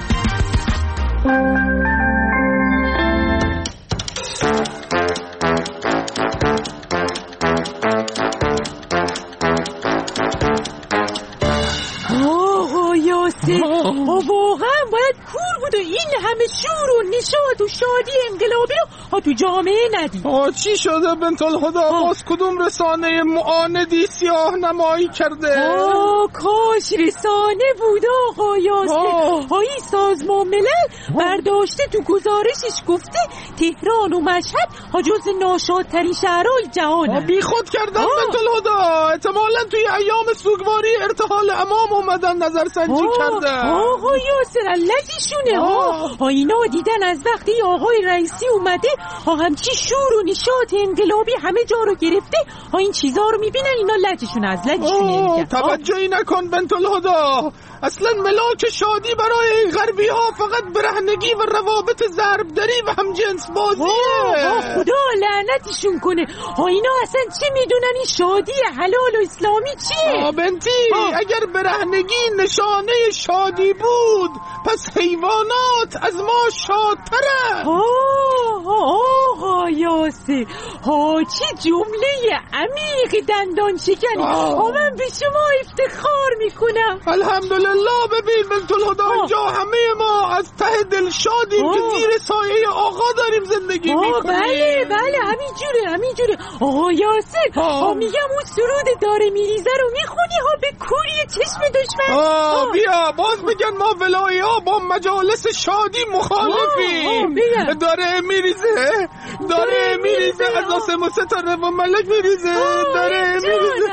واقعا باید کور بود و این همه شور و نشاط و شادی انقلابی رو ها تو جامعه ندید. آه چی شده بنت الهدی؟ باز کدوم رسانه معاندی سیاه نمایی کرده؟ آه کاش رسانه بود آقا یاسر. ها این سازمان ملل برداشته تو گزارشش گفته تهران و مشهد ها جز ناشادترین شهرهای جهانه. بی خود کردن بنت الهدی. احتمالاً توی ایام سوگواری ارتحال امام اومدن نظرسنجی کردن. آقا یاسر لجشونه ها ها اینا دیدن از وقتی آقای رئیسی اومده ها همچی شور و نشاط انقلابی همه جا رو گرفته ها این چیزا رو میبینن اینا لجشون از لجشونه. توجهی نکن بنت الهدی. اصلا ملاک شادی برای غربی ها فقط برهنگی و روابط ضربدری و همجنس بازیه. خدا لعنتشون کنه. ها اینا اصلا چی میدونن این شادی حلال و اسلامی چیه؟ آه بنتی آه. اگر برهنگی نشانه شادی بود پس حیوانات از ما شادتره. آه آه یاسر ها چه جمله عمیق دندان شکنی. ها من به شما افتخار میکنم. الحمدلله. ببین بنت الهدی اینجا همه ما از ته دل شادیم که زیر سایه آقا داریم زندگی میکنیم. بله بله همین جوره همین جوره. آقا یاسر ها میگم اون سرود داره میریزه رو میخونی ها به کوری چشم دشمن. آه بیا باز بگن ما ولایی ها با مجالس شادی مخالفیم. داره میریزه داره میریزه از آسمون ستاره و ملک میریزه داره میریزه.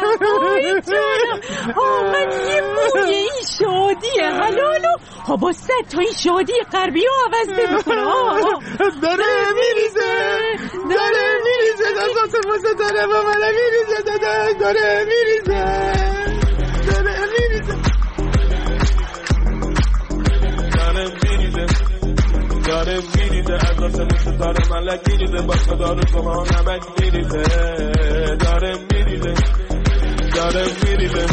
آه من یه موی این شادی حلالو ها با صد تا این شادی غربی ها عوض نمیکنه. داره میریزه داره میریزه از آسمون ستاره و ملک میریزه داره داره میریزه داره میریزه داره میریزه داره میریزه میریزه از آسمون ستاره ملک میریزه با خدا رو شما نمک میریزه داره میریزه داره میریزه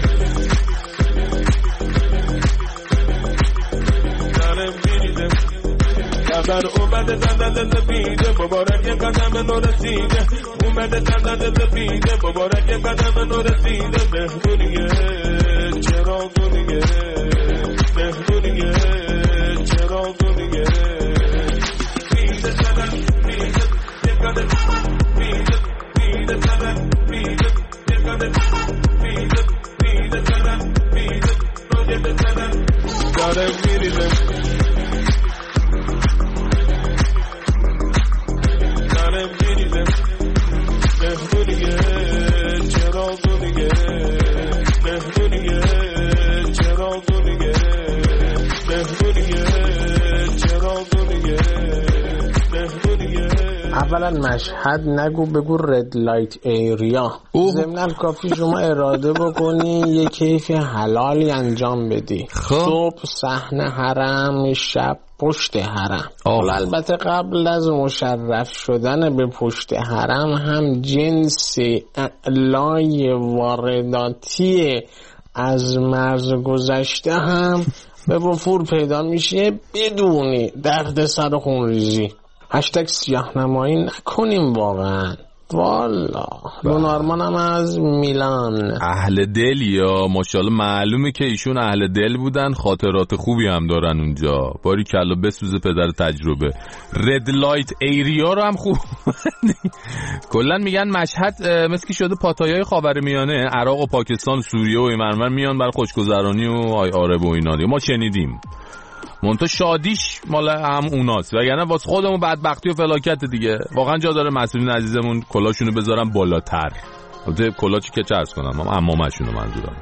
داره میریزه خبر اومده دندن زبیده مبارک قدم نو رسیده اومده دندن زبیده مبارک قدم نو رسیده مهمونیه چرا گونیه مهمونیه چرا گونیه میده زدن میده یکاده میده میده زدن میده یکاده میده میده زدن میده رویده زدن داره میریزه داره میریزه مهمونیه چرا گونیه مهمونیه چرا گونیه مهمونیه چرا گونیه مهمونیه. اولا مشهد نگو بگو رد لایت ایریا. ضمناً کافی شما اراده بکنی یه کیف حلالی انجام بدی. صبح صحنه حرم، شب پشت حرم. البته قبل از مشرف شدن به پشت حرم هم جنس اعلای وارداتی از مرز گذشته هم به وفور پیدا میشه بدون درد سر و خونریزی. هشتگ سیاه نمایی نکنیم واقعا. والا لونارمان هم از میلان اهل دل یا ماشاءالله معلومه که ایشون اهل دل بودن، خاطرات خوبی هم دارن اونجا. باری کلا بسوزه پدر تجربه. رد لایت ایریا رو هم خوب کلا میگن مشهد مثل که شده پاتایای خاورمیانه، عراق و پاکستان و سوریه و ایمرمر میان برای خوشگذرانی و آی عرب و اینا. ما شنیدیم منتها شادیش مال هم اوناست، وگرنه واسه خودمون بدبختی و فلاکت دیگه. واقعا جا داره مسئولین عزیزمون کلاشونو بذارن بالاتر. البته کلاچی که چه عرض کنم، عمامه‌شونو منظورم.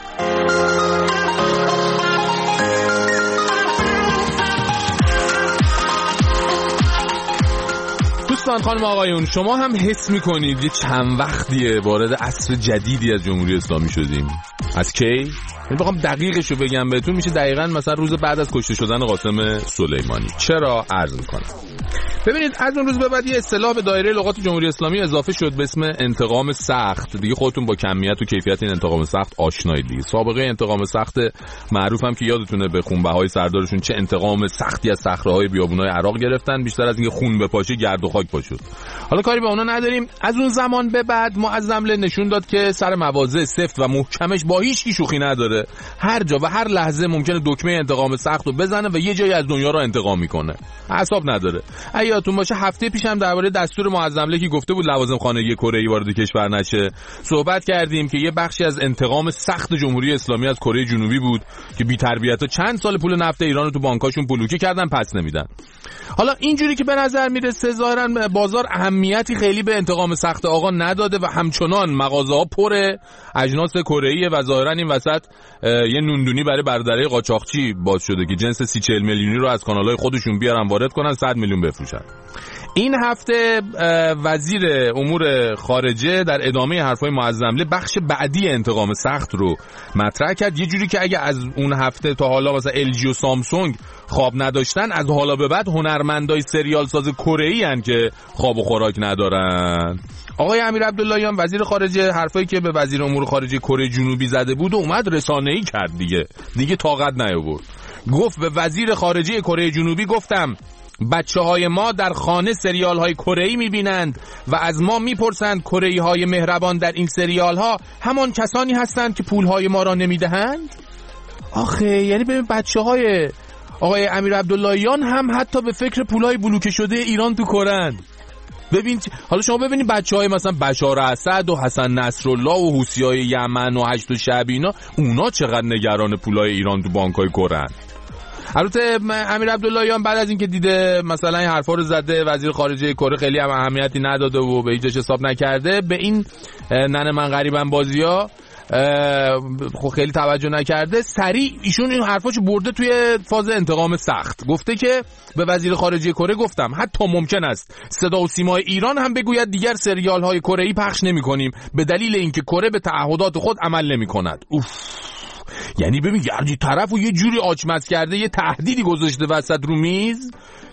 دوستان خانم آقایون، شما هم حس میکنید یه چند وقتیه وارد عصر جدیدی از جمهوری اسلامی شدیم؟ از کی؟ من بخوام دقیقشو بگم بهتون میشه دقیقاً مثلا روز بعد از کشته شدن قاسم سلیمانی. چرا عرض میکنم؟ ببینید از اون روز به بعد یه اصطلاح به دایره لغات جمهوری اسلامی اضافه شد به اسم انتقام سخت. دیگه خودتون با کمیت و کیفیت این انتقام سخت آشنایید دیگه. سابقه انتقام سخت معروفم که یادتونه به خونبهای سردارشون چه انتقام سختی از صخره‌های بیابونای عراق گرفتن، بیشتر از اینکه خون بپاشه گرد و خاک پاشد. حالا کاری به اونا نداریم. از اون زمان به بعد معظم له نشون داد که سر مواضع سفت و محکمش با هیچ کی شوخی نداره. هر جا و هر لحظه ممکنه دکمه انتقام سخت رو بزنه و یه جایی از دنیا رو انتقام میکنه. حساب نداره. یادتون باشه هفته پیش هم درباره دستور معظم له که گفته بود لوازم خانگی کره‌ای وارد کشور نشه صحبت کردیم که یه بخشی از انتقام سخت جمهوری اسلامی از کره جنوبی بود که بی تربیتا چند سال پول نفت ایران رو تو بانکاشون بلوکه کردن، پس نمیدن. حالا اینجوری که به نظر میرسه ظاهرا بازار اهمیتی خیلی به انتقام سخت آقا نداده و همچنان مغازه‌ها پر اجناس کره‌ای و ظاهرا این وسط یه نوندونی برای برادرای قاچاقچی باز شده که جنس سی چهل میلیونی رو از کانال‌های خودشون بیارن وارد کنن، صد میلیون بفروشن. این هفته وزیر امور خارجه در ادامه حرفای معظم له بخش بعدی انتقام سخت رو مطرح کرد، یه جوری که اگه از اون هفته تا حالا مثلا ال جی و سامسونگ خواب نداشتن، از حالا به بعد هنرمندای سریال ساز کره‌ای ان که خواب و خوراک ندارن. آقای امیر عبداللهیان وزیر خارجه حرفایی که به وزیر امور خارجه کره جنوبی زده بود و اومد رسانه‌ای کرد دیگه. دیگه طاقت نیاورد. گفت به وزیر خارجه کره جنوبی گفتم بچه های ما در خانه سریال های کره‌ای میبینند و از ما میپرسند کره‌ای های مهربان در این سریال ها همان کسانی هستند که پول های ما را نمیدهند؟ آخه یعنی ببین بچه های آقای امیر عبداللهیان هم حتی به فکر پول های بلوکه شده ایران تو کره‌اند. ببین حالا شما ببینید بچهای مثلا بشار اسد و حسن نصرالله و حوثیای یمن و هشت شعبی اینا اونا چقدر نگران پولای ایران تو بانک‌های کره‌اند. البته امیر عبداللهیان بعد از اینکه دیده مثلا این حرفا رو زده وزیر خارجه کره خیلی هم اهمیتی نداده و به هیچ حساب نکرده، به این ننه من غریبم بازی‌ها خب خیلی توجه نکرده، سریع ایشون این حرفاشو برده توی فاز انتقام سخت. گفته که به وزیر خارجه کره گفتم حتی ممکن است صدا و سیمای ایران هم بگوید دیگر سریال های کره‌ای پخش نمی‌کنیم به دلیل اینکه کره به تعهدات خود عمل نمی‌کند. اوف، یعنی ببین یعنی طرفو یه جوری آچمز کرده، یه تهدیدی گذاشته وسط رو میز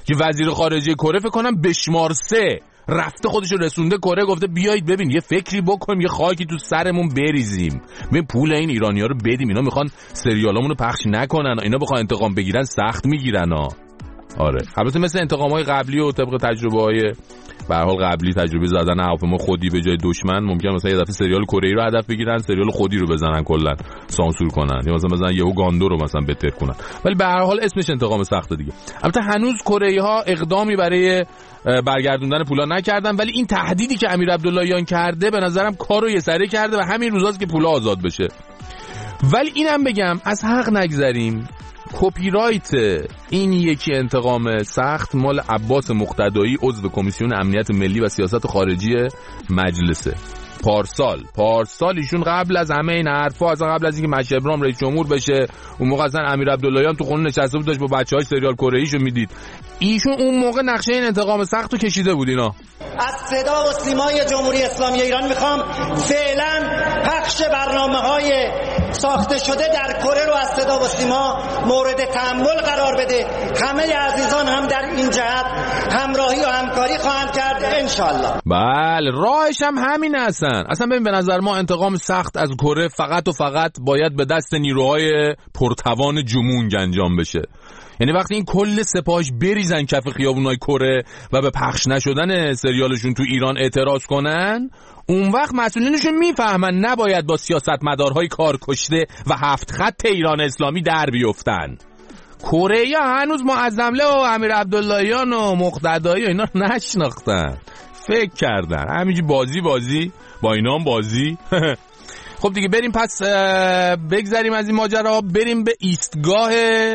که وزیر خارجه کره فکر کنم بشمار سه رفته خودشو رسونده کره، گفته بیایید ببین یه فکری بکنیم یه خاکی تو سرمون بریزیم، می پول این ایرانی‌ها رو بدیم، اینا میخوان سریالامون رو پخش نکنن، اینا بخوان انتقام بگیرن سخت میگیرن ها. آره البته مثل انتقام‌های قبلی و طبق تجربه‌های به هر حال قبلی تجربه زدن هواپیما خودی به جای دشمن، ممکن مثلا یه دفعه سریال کره‌ای رو هدف بگیرن، سریال خودی رو بزنن کلا سانسور کنن، یا مثلا بزنن یهو گاندو رو مثلا بهتر کنن، ولی به هر حال اسمش انتقام سخته دیگه. البته هنوز کره‌ای‌ها اقدامی برای برگردوندن پولا نکردن، ولی این تهدیدی که امیر عبداللهیان کرده به نظرم کارو یه سره کرده و همین روزاست که پولا آزاد بشه. ولی اینم بگم از حق نگذریم، کپی رایت این یکی انتقام سخت مال عباس مقتدایی عضو کمیسیون امنیت ملی و سیاست خارجی مجلسه. پارسال پارسال ایشون قبل از همه این حرفا، اصلا قبل از اینکه مشهد ابراهیم رئیس جمهور بشه، اون موقع اصلا امیر عبداللهیان تو خونه نشسته بود داشت با بچه‌های سریال کره‌ایشو میدید، ایشون اون موقع نقشه این انتقام سخت رو کشیده بود. اینا از صدا و سیمای جمهوری اسلامی ایران میخوام فعلا پخش برنامه‌های ساخته شده در کره رو از صدا و سیما مورد تأمل قرار بده. همه عزیزان هم در این جهت همراهی و همکاری خواهند کرد انشالله. بله راهش هم همین هستن. اصلا ببین به نظر ما انتقام سخت از کره فقط و فقط باید به دست نیروهای پرتوان جمونگ انجام بشه. یعنی وقتی این کل سپاهش بریزن کف خیابونای کره و به پخش نشدن سریالشون تو ایران اعتراض کنن، اون وقت مسئولینشون میفهمن نباید با سیاستمدارهای کار کشته و هفت خط ایران اسلامی در بیفتن. کره هنوز معظمله و امیر عبداللهیان و مقتدایی و اینا نشناختن، فکر کردن همینجی بازی بازی با اینا هم بازی. خب دیگه بریم پس بگذریم از این ماجرا، بریم به ایستگاه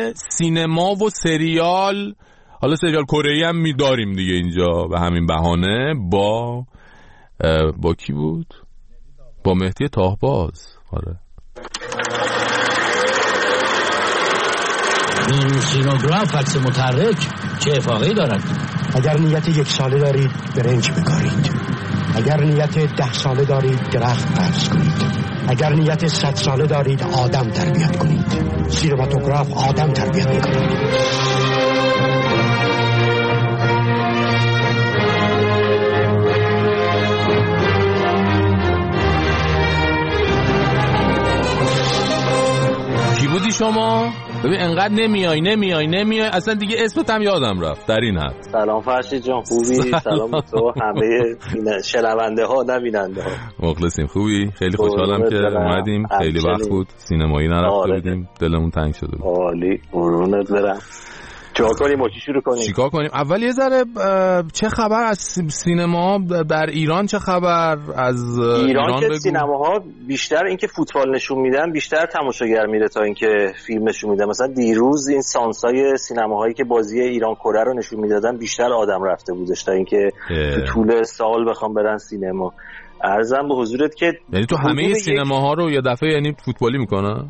سینما و سریال. حالا سریال کره‌ای هم می‌داریم دیگه اینجا به همین بهانه، با با کی بود؟ با مهدی تاهباز. آره این سینوگراف عکس متحرک چه افاقه‌ای دارد؟ اگر نیت یک ساله دارید برنج بکارید، اگر نیت ده ساله دارید درخت قرض کنید، اگر نیت صد ساله دارید آدم تربیت کنید. سینماتوگراف آدم تربیت میکنید. کی بودی شما؟ ببین انقدر نمیای نمیای نمیای اصلا دیگه اسمت هم یادم رفت در این حد. سلام فرشید جان، خوبی؟ سلام, سلام تو همه شنونده ها و بیننده ها. مخلصیم. خوبی؟ خیلی خوشحالم که اومدیم، خیلی وقت بود سینمایی نرفته بودیم، دلمون تنگ شده بود. عالی، قربونت برم. چیکار کنیم؟ ما چی شروع کنیم؟ چیکار کنیم؟ اول یه ذره چه خبر از سینما در ایران؟ چه خبر از ایران؟ ایران که بگو. سینماها بیشتر اینکه فوتبال نشون میدن بیشتر تماشاگر میره تا اینکه فیلم نشون میدن. مثلا دیروز این سانسای سینماهایی که بازی ایران کره رو نشون میدادن بیشتر آدم رفته بودش تا اینکه تو طول سال بخوام برن سینما. عرضم به حضورت که یعنی تو همه سینماها رو یه دفعه یعنی فوتبالی میکنن؟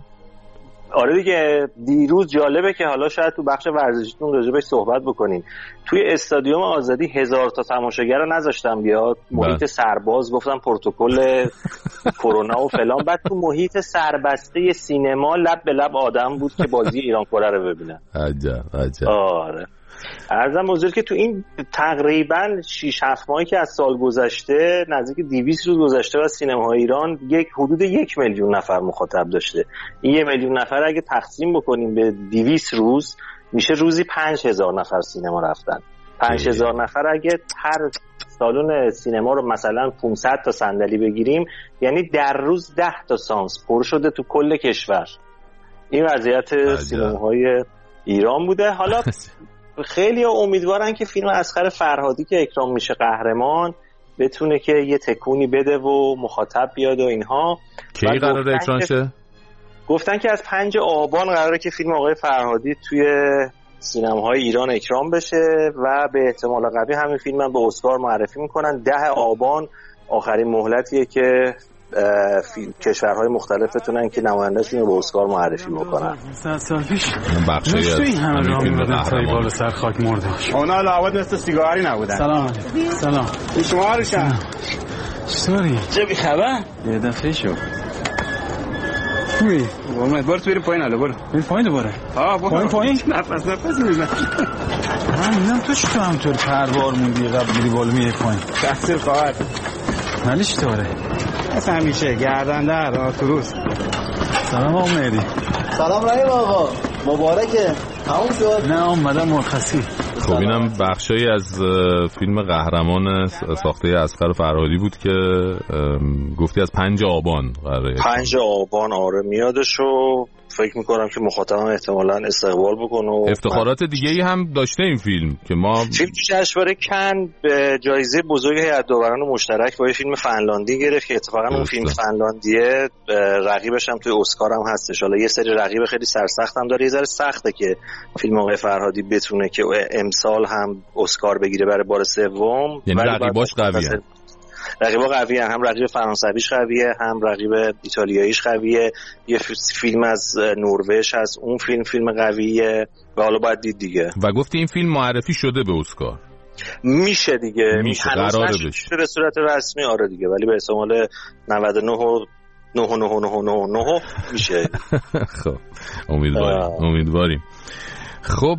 آره دیگه. دیروز جالبه که حالا شاید تو بخش ورزشیتون راجبش صحبت بکنیم. توی استادیوم آزادی هزار تا تماشاگر رو نذاشتم بیاد، محیط سرباز، گفتم پروتکل کرونا و فلان. بعد تو محیط سربسته سینما لب به لب آدم بود که بازی ایران کره رو ببینن. عجب عجب. آره عرضم حضور که تو این تقریبا شش هفت ماهی که از سال گذشته نزدیک دویست روز گذشته و سینماهای ایران یک حدود یک میلیون نفر مخاطب داشته. این یک میلیون نفر اگه تقسیم بکنیم به دویست روز میشه روزی پنج هزار نفر سینما رفتن. پنج هزار نفر اگه هر سالن سینما رو مثلا پانصد تا صندلی بگیریم یعنی در روز ده تا سانس پر شده تو کل کشور. این وضعیت سینماهای ایران بوده. حالا خیلی امیدوارن که فیلم اصغر فرهادی که اکرام میشه قهرمان بتونه که یه تکونی بده و مخاطب بیاد و اینها. کی قراره اکران شه؟ گفتن که از پنج آبان قراره که فیلم آقای فرهادی توی سینماهای ایران اکرام بشه و به احتمال قوی همین فیلم هم به اسکار معرفی میکنن. ده آبان آخرین مهلتیه که کشورهای مختلف بتونن که نماینده‌شون رو به اسکار معرفی بکنن. صد سال پیش بخشی از همین فیلم قهرمان بالا سر خاک مرده. اونا لعوت مثل سیگاری نبودن. سلام علیکم. سلام. شما هرشن چطوری؟ چه بی خبر؟ یه دفعه شو خوبی؟ برو برو تو بریم پایین. حالا برو بریم پایین دوباره. آه برو پایین پایین نفس نفس میزن. من میدونم تو چی تو همطور پروار موندی قبل میری بالا میری پایین تقصیر خواهد ولی چی طوره؟ از همیشه گردنده آرتوروس. سلام آقا مهدی. سلام رحیم آقا مبارکه. تموم شد؟ نه اومدم مرخصی. خب اینم بخشایی از فیلم قهرمان ساخته اصغر فرهادی بود که گفتی از پنج آبان قراره. پنج آبان آره میادشو فکر میکنم که مخاطبم احتمالاً استقبال بکنه و افتخارات دیگه ای هم داشته این فیلم که ما فیلم جشنواره کن به جایزه بزرگ هیئت داوران مشترک با یه فیلم فنلاندی گرفت که اتفاقا اون فیلم فنلاندیه رقیبش هم توی اسکار هم هستش. حالا یه سری رقیب خیلی سرسخت هم داره، یه ذره سخته که فیلم آقای فرهادی بتونه که امسال هم اسکار بگیره برای بار سوم. یعنی رقیباش قویه، رقیبا قویه، هم رقیب فرانسویش قویه هم رقیب ایتالیاییش قویه. یه فیلم از نروژ هست اون فیلم فیلم قویه و حالا باید دید دیگه. و گفتی این فیلم معرفی شده به اسکار؟ میشه دیگه، میشه قراره بشه به صورت رسمی آره دیگه، ولی به احتمال نود و نه و نه و نه و نه و نه و نه میشه. خب امیدواریم امیدواریم. خب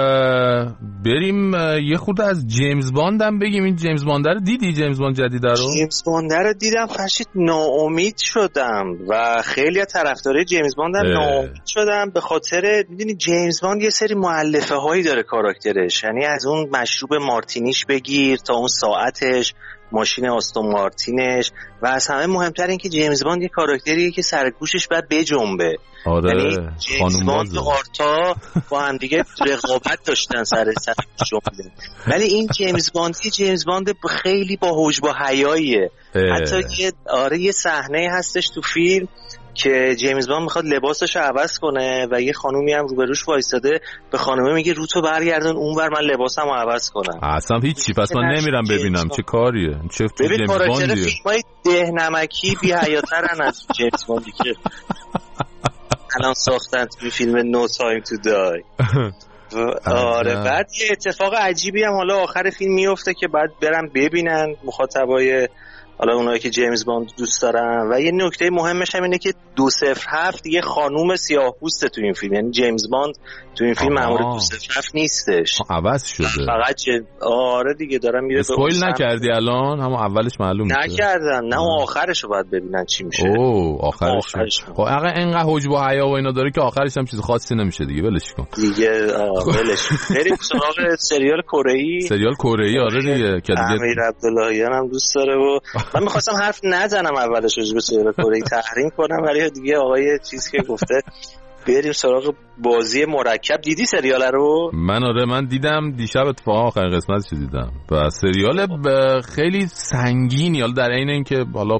بریم یه خورده از جیمز باند هم بگیم. این جیمز باند رو دیدی؟ جیمز باند جدید رو جیمز باند رو دیدم فرشید ناامید شدم و خیلی از طرفدارای جیمز باند هم ناامید شدم به خاطر میدونی جیمز باند یه سری مؤلفه هایی داره کاراکترش، یعنی از اون مشروب مارتینیش بگیر تا اون ساعتش، ماشین آستون مارتینش و از همه مهمتر این که جیمز باند یه کاراکتریه که سرگوشش باید بجنبه. آره یعنی جیمز باند و آرتا با هم دیگه رقابت داشتن سر سرگوش جنبه، ولی این جیمز باند یه جیمز باند خیلی با حجب و حیاییه. حتی که آره یه صحنه هستش تو فیلم که جیمز باند میخواد لباسش رو عوض کنه و یه خانومی هم روبروش وایساده، به خانومه میگه رو تو برگردون اونور من لباسم رو عوض کنم. اصلا هیچی، پس من نمیرم ببینم چه کاریه. چه تو جیمز باندیه؟ فیلمای ده نمکی بی حیاترن از جیمز باندی که الان ساختن توی فیلم No Time to Die. آره بعد یه اتفاق عجیبی هم حالا آخر فیلم میفته که بعد برم ببینن مخاطبای حالا اونایی که جیمز باند دوست دارن. و یه نکته مهمش هم اینه که دو صفر هفت یه خانوم سیاه‌پوسته تو این فیلم، یعنی جیمز باند تو این فیلم مأمور دو صفر هفت نیستش، عوض شده فقط چه... آره دیگه دارم میره. اسپویل نکردی الان؟ همون اولش معلوم میشه. نکردم، نه آخرشو باید ببینن چی میشه. اوه آخرش. خب آقا اینقدر حجب و حیا و اینا داره که آخرش هم چیز خاصی نمیشه دیگه، ولش کن دیگه. ولش بریم سراغ سریال کره‌ای. سریال کره‌ای آره دیگه که دیگه امیر عبداللهیان هم دوست داره و من می‌خواستم حرف نزنم اولش راجع به سریال کره‌ای تحریم کنم، ولی دیگه آقای چیز که گفته بریم سراغ بازی مرکب. دیدی سریال رو؟ من آره من دیدم دیشب اتفاقا آخرین قسمتش دیدم و سریال خیلی سنگینی، حالا در عین اینکه حالا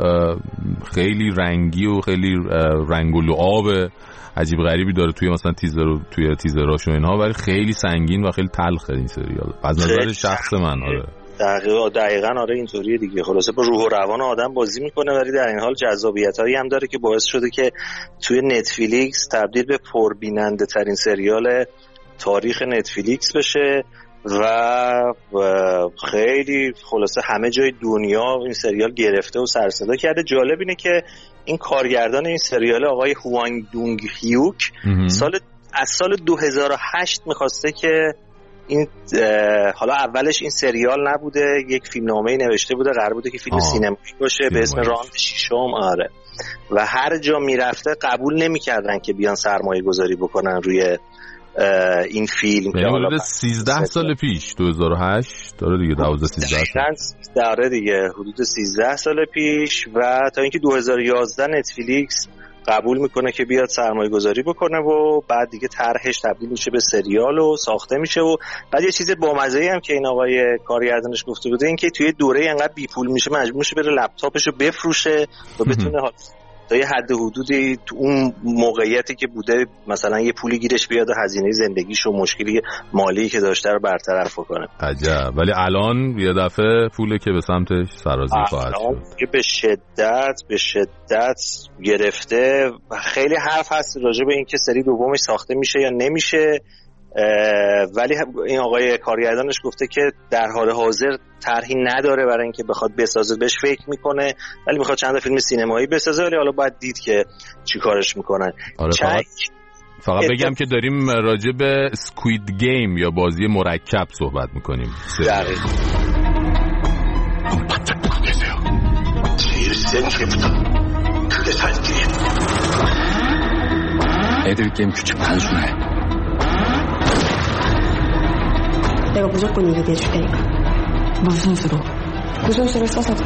خیلی رنگی و خیلی رنگ و لعاب عجیب غریبی داره توی مثلا تیزر و توی تیزراش و اینها، ولی خیلی سنگین و خیلی تلخه این سریال از نظر شخص من. آره دقیقاً دقیقاً آره اینطوریه دیگه. خلاصه با روح و روان آدم بازی میکنه، ولی در این حال جذابیتایی هم داره که باعث شده که توی نتفلیکس تبدیل به پربیننده ترین سریال تاریخ نتفلیکس بشه و خیلی خلاصه همه جای دنیا این سریال گرفته و سر صدا کرده. جالب اینه که این کارگردان این سریال آقای هوانگ دونگ هیوک سال از سال دو هزار و هشت میخواسته که این حالا اولش این سریال نبوده، یک فیلمنامه‌ای نوشته بوده، قرار بوده که فیلم سینمایی باشه به اسم راند ششم. آره و هر جا میرفته قبول نمیکردن که بیان سرمایه گذاری بکنن روی این فیلم. یعنی حدود سیزده سال پیش دو هزار و هشت داره دیگه، دوازده سیزده سال داره دیگه، حدود سیزده سال پیش. و تا اینکه دو هزار و یازده نتفلیکس قبول میکنه که بیاد سرمایه گذاری بکنه و بعد دیگه طرحش تبدیل میشه به سریال و ساخته میشه. و بعد یه چیز بامزه‌ای هم که این آقای کارگردانش گفته بوده این که توی دوره انقدر بی پول میشه مجبور میشه بره لپتاپشو بفروشه و بتونه تا یه حد حدودی تو اون موقعیتی که بوده مثلا یه پولی گیرش بیاد و هزینه زندگیش و مشکلی مالی که داشته رو برطرف بکنه. عجب. ولی الان یه دفعه پوله که به سمتش سرازیر خواهد شد که به شدت به شدت گرفته. خیلی حرف هست راجع به این که سری دومش ساخته میشه یا نمیشه، ولی این آقای کارگردانش گفته که در حال حاضر طرحی نداره برای اینکه بخواد بسازه، بهش فکر میکنه ولی میخواد چند تا فیلم سینمایی بسازه، ولی حالا باید دید که چی کارش میکنن. آره چند... فقط بگم که داریم راجع به اسکوید گیم یا بازی مرکب صحبت میکنیم. دقیقا 애들 게임 규칙 단순해. 내가 무조건 이기게 해줄 테니까. 무슨 수로? 무슨 수를 써서도.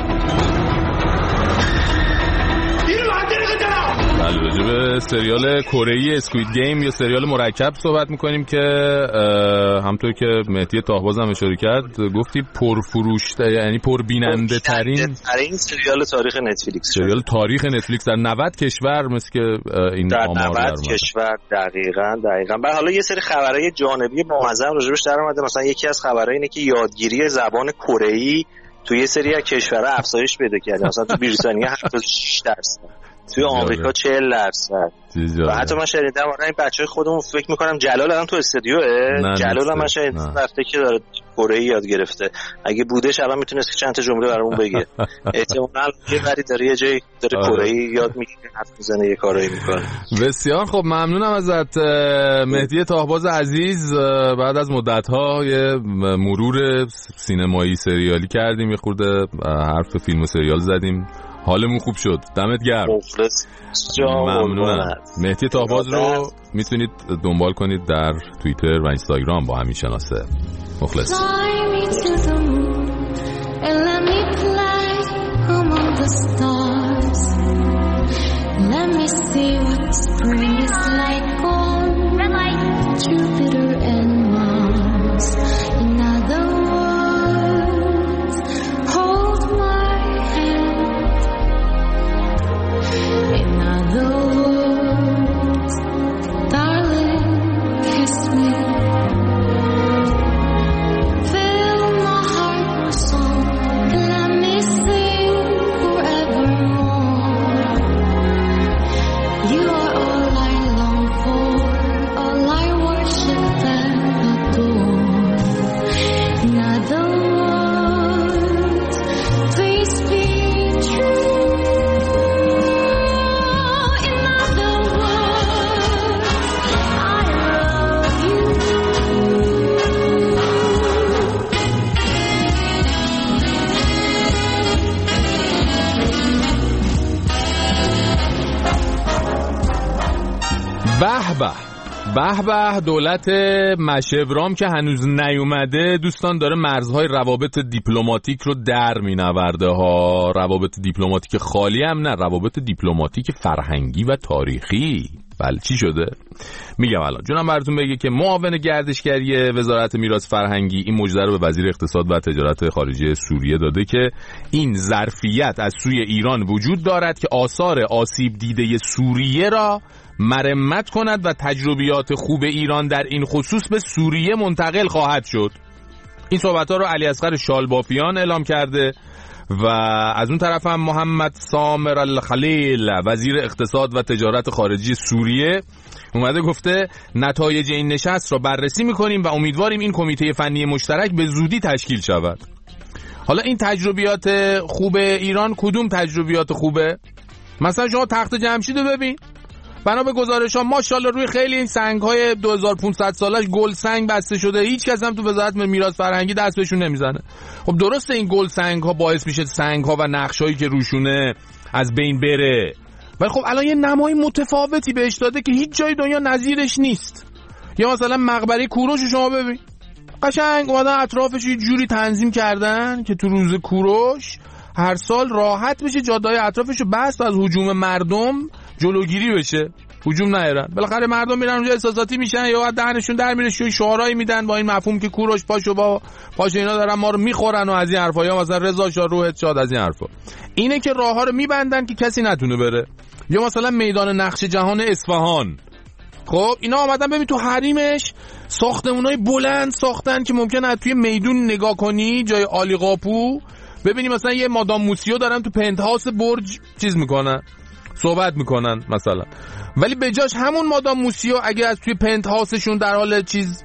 بله راجع به سریال کره‌ای اسکوید گیم یا سریال مرکب صحبت میکنیم که همطور که مهدی طاهباز هم اشاره کرد گفتی پرفروشته، یعنی پربیننده ترین ترین سریال تاریخ نتفلیکس، سریال تاریخ نتفلیکس در نود کشور، مثل که این در آمار در نود کشور. دقیقاً دقیقاً. بعد حالا یه سری خبرهای جانبی بامزه راجعش در اومده. مثلا یکی از خبرها اینه که یادگیری زبان کره‌ای توی یه سری از کشورها افزایش پیدا کرده. مثلا تو بریتانیا هفتاد و شش درصد، توی آمریکا چهل درصد. و حتی من شنیدم آره این بچهای خودمون فکر می‌کنم جلال الان تو استودیوه، جلال هم من شنیدم رفته که داره کره یاد گرفته. اگه بودش الان میتونست چند تا جمله برامون بگه. احتمالاً یه وری داره یه جای داره کره یاد میگیره، حرف میزنه، یه کارایی میکنه. بسیار خب، ممنونم ازت مهدی طاهباز عزیز. بعد از مدت‌ها یه مرور سینمایی سریالی کردیم، یه خورده حرف فیلم و سریال زدیم، حالمون خوب شد. دمت گرم. ممنونم. مهدی طاهباز رو میتونید دنبال کنید در توییتر و اینستاگرام با همین شناسه. مخلص. به به دولت مشبرام که هنوز نیومده دوستان داره مرزهای روابط دیپلماتیک رو در مینورده ها. روابط دیپلماتیک خالی هم نه، روابط دیپلماتیک فرهنگی و تاریخی. بله چی شده؟ میگم الان جونم براتون بگه که معاون گردشگری وزارت میراث فرهنگی این مژده رو به وزیر اقتصاد و تجارت خارجی سوریه داده که این ظرفیت از سوی ایران وجود دارد که آثار آسیب دیده سوریه را مرمت کند و تجربیات خوب ایران در این خصوص به سوریه منتقل خواهد شد. این صحبت‌ها رو علی اصغر شالبافیان اعلام کرده و از اون طرف هم محمد سامر الخلیل وزیر اقتصاد و تجارت خارجی سوریه اومده گفته نتایج این نشست را بررسی می‌کنیم و امیدواریم این کمیته فنی مشترک به زودی تشکیل شود. حالا این تجربیات خوب ایران کدوم تجربیات خوبه؟ مثلا شما تخت جمشید رو ببین، بنا به گزارش‌ها ماشاءالله روی خیلی این سنگ‌های دو هزار و پانصد سالش گل سنگ بسته شده، هیچ کس هم تو وزارت میراث فرهنگی دست بهشون نمیزنه. خب درسته این گل سنگ‌ها باعث میشه سنگ‌ها و نقشایی که روشونه از بین بره، ولی خب الان یه نمای متفاوتی بهش داده که هیچ جای دنیا نظیرش نیست. یا مثلا مقبره کوروش شما ببین، قشنگ اومدن اطرافش یه جوری تنظیم کردن که تو روز کوروش هر سال راحت بشه جاده‌های اطرافش رو بست از هجوم مردم جلوگیری بشه، هجوم نیارن. بالاخره مردم میرن اونجا احساساتی میشن یا دهنشون در میره، شوی شعارایی میدن با این مفهوم که کوروش پاشو با پاشو اینا دارن ما رو میخورن و از این حرفا، یا مثلا رضا شاه روحت شاد از این حرفا. اینه که راهها رو میبندن که کسی نتونه بره. یا مثلا میدان نقش جهان اصفهان، خب اینا آمدن ببین تو حریمش ساختمونای بلند ساختن که ممکنه از توی میدون نگاه کنی جای عالی قاپو ببینی مثلا یه مادام موسیو دارن تو پنت هاوس برج چیز میکنن، صحبت میکنن مثلا، ولی به جاش همون مادام موسیو اگه از توی پنت هاوسشون در حال چیز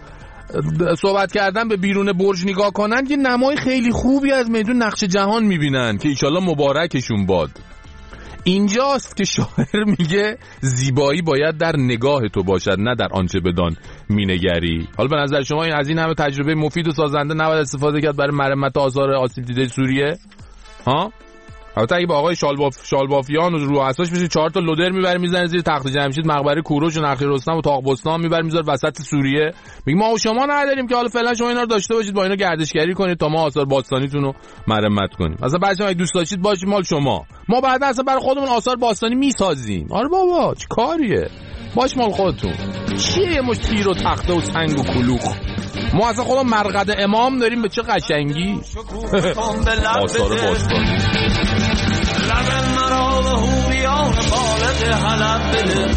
صحبت کردن به بیرون برج نگاه کنن یه نمای خیلی خوبی از میدون نقش جهان میبینن که ایشالله مبارکشون باد. اینجاست که شاعر میگه زیبایی باید در نگاه تو باشد نه در آنچه بدان مینگری. حالا به نظر شما این از این همه تجربه مفید و سازنده نباید استفاده کرد برای مرمت آثار آسیب دیده سوریه؟ ها؟ البته اگه با آقای شالباف شالبافیان و رو اساس بشه چهار تا لودر میبره میزنه زیر تخت جمشید، مقبره کوروش و نخل رستم و طاق بستان میبره میذاره وسط سوریه، میگه ما و شما نداریم که حالا فعلا شما اینا رو داشته باشید با اینا گردشگری کنید تا ما آثار باستانیتون رو مرمت کنیم. مثلا بعضی اگه دوست داشتید باشید مال شما، ما بعدا اصلا برای خودمون آثار باستانی میسازیم. آره بابا چه کاریه، باش مال خودتون. چیه یه مش تیر و تخته و سنگ و کلوخ؟ ما اصلا خودمون مرقد امام داریم، به چه قشنگی. آثار باستانی لب مرا به هوریان بالد حلب بده،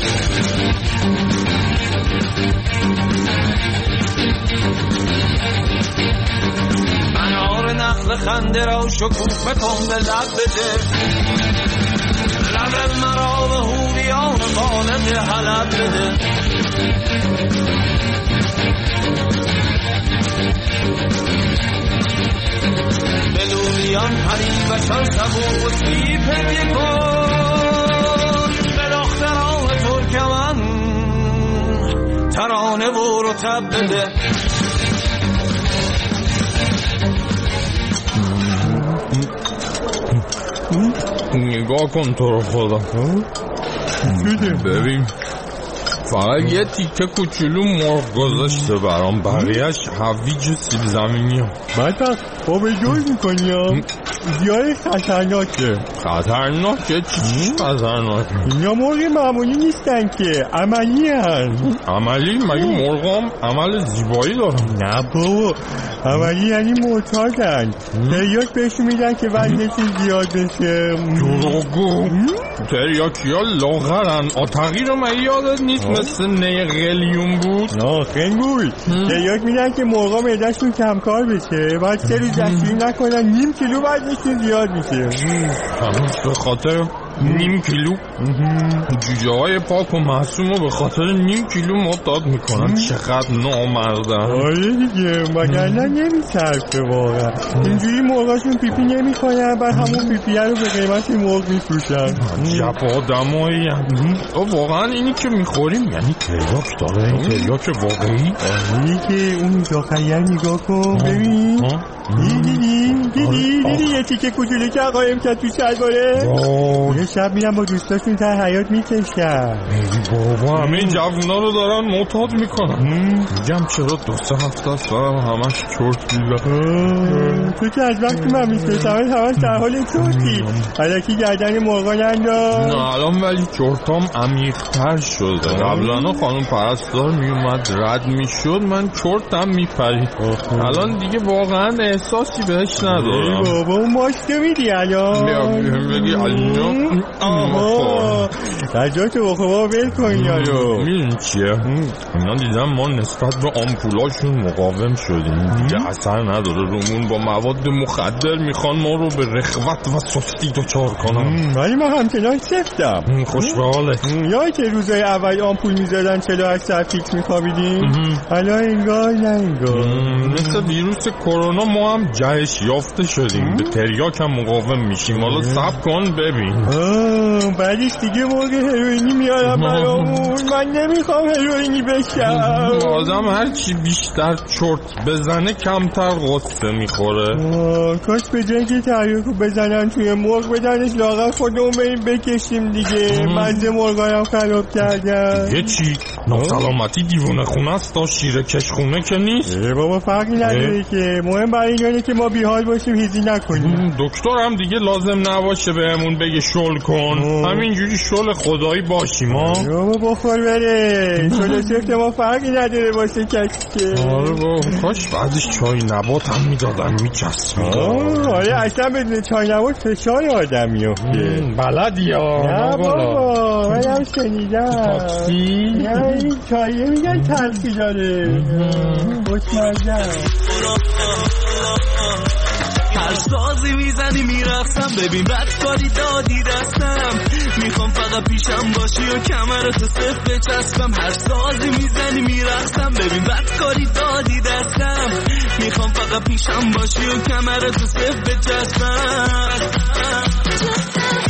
منار نخل خنده را شکوفه کن به لب بده، لب مرا به هوریان بالد حلب بده. بلوریان حریبشان سبو و سیب هدیه کن، به دختران ترکمن ترانه و رطب بده. نگاه کن تو رو خدا، ببین فقط یه تیکه کوچولو مرغ گذاشته برام، بقیهش هویج و سیب زمینی هم. بطر با به جوز میکنی هم زیاد خطرناکه. خطرناکه؟ چی خطرناکه؟ اینا مرغ معمولی نیستن که، عملی هن. عملی؟ مگه مرغ هم عمل زیبایی دارم؟ نه بابا، عملی یعنی معتادن، تریاک بهشون میدن که وزنشون زیاد بشه. دروغگو، تریاکی ها لاغرن. آتقی رو مگه یادت نیست مثل نی قلیون بود؟ نه خنگوی، تریاک میدن که مرغا معده‌شون کمکار بشه، بعد سه روز دستگیری نکنن نیم کیلو وزنشون زیاد میشه. همون به خاطر نیم کیلو جوجه های پاک و معصوم رو به خاطر نیم کیلو معتاد میکنن. چقدر نامردن. آره دیگه، مگرنه نمیصرفه واقعا. اینجوری مرغاشون پیپی نمیکنن، بعد همون پیپیه رو به قیمت مرغ میفروشن. عجب آدمایی هم. واقعا اینی که میخوریم یعنی تریاک داره؟ این تریاک واقعی؟ اینی که اون داخلیه نگاه کن ببین. دیدی دیدی دیدی یه تیکه کوچولی که قایم کرد تو شلواره. یه شب میرم با دوستاشون تا حیاط میکشن. بابا همه این جوونا رو دارن معتاد میکنن. میگم چرا دو سه هفته است دارم همش چرت میزنم. تو که از وقتی من میشناسم همش در حال چرتی، الکی گردن مرغا ننداز. نه الان ولی چرتام عمیق‌تر شده. قبلا خانم پرستار میومد رد میشد من چرتم میپرید، الان دیگه واقعا احساسی بهش ندارم. بابا اون ماشتو میدی الان بگی الان آها رجاتو بخوا بابا بل کن یارو. میدونی چیه؟ اینا دیدم ما نسبت به آمپولاشون مقاوم شدیم دیگه، اثر نداره رومون، با مواد مخدر میخوان ما رو به رخوت و سستی دوچار کنن. ولی ما همچنان سفتم. خوش به حاله. یاد که روزای اول آمپول میزدن چلو هشت ساعت فیکس میخوابیدیم، الان انگار نه انگار. مثل ویروس کرونا ما هم جهش یافته شدیم، به تریاک هم مقاوم میشیم. حالا صبر کن ببین. بعدش دیگه مرغ هروئینی میارم برامون، من نمیخوام هروئینی بشم. آدم هر چی بیشتر چرت بزنه کمتر غصه میخوره. کاش به جای که تریاکو بزنن توی مرغ بدنش لاغر خودمون بریم بکشیم دیگه. مزه مرغایم خراب کردن. دیگه چی؟ ناسلامتی دیوونه خونه است تا شیر کش خونه که نیست. بابا فرقی نداره که، مهم برای اینه که ما بیحال باشیم هیزی نکنیم. دکتر هم دیگه لازم نباشه بهمون بگه شل کن، همینجوری شل خدایی باشیم ها. بابا بخور بره، شل سفت ما فرقی نداره واسه کسی که. آره بابا کاش بعدش چای نبات هم میدادن میچسبید. آره اصلا بدون چای نبات فشار آدم میفته. بلدی یا؟ نه بابا من هم شنیدم تاکسی؟ نه این چایه میگن تلخی داره خوشمزه. هر سازی میزنی میرقصم، ببین بدکاری دادی دستم، میخوام فقط پیشم باشی و کمرتو صف بچسبم. هر سازی میزنی میرقصم، ببین بدکاری دادی دستم، میخوام فقط پیشم باشی و کمرتو صف بچسبم.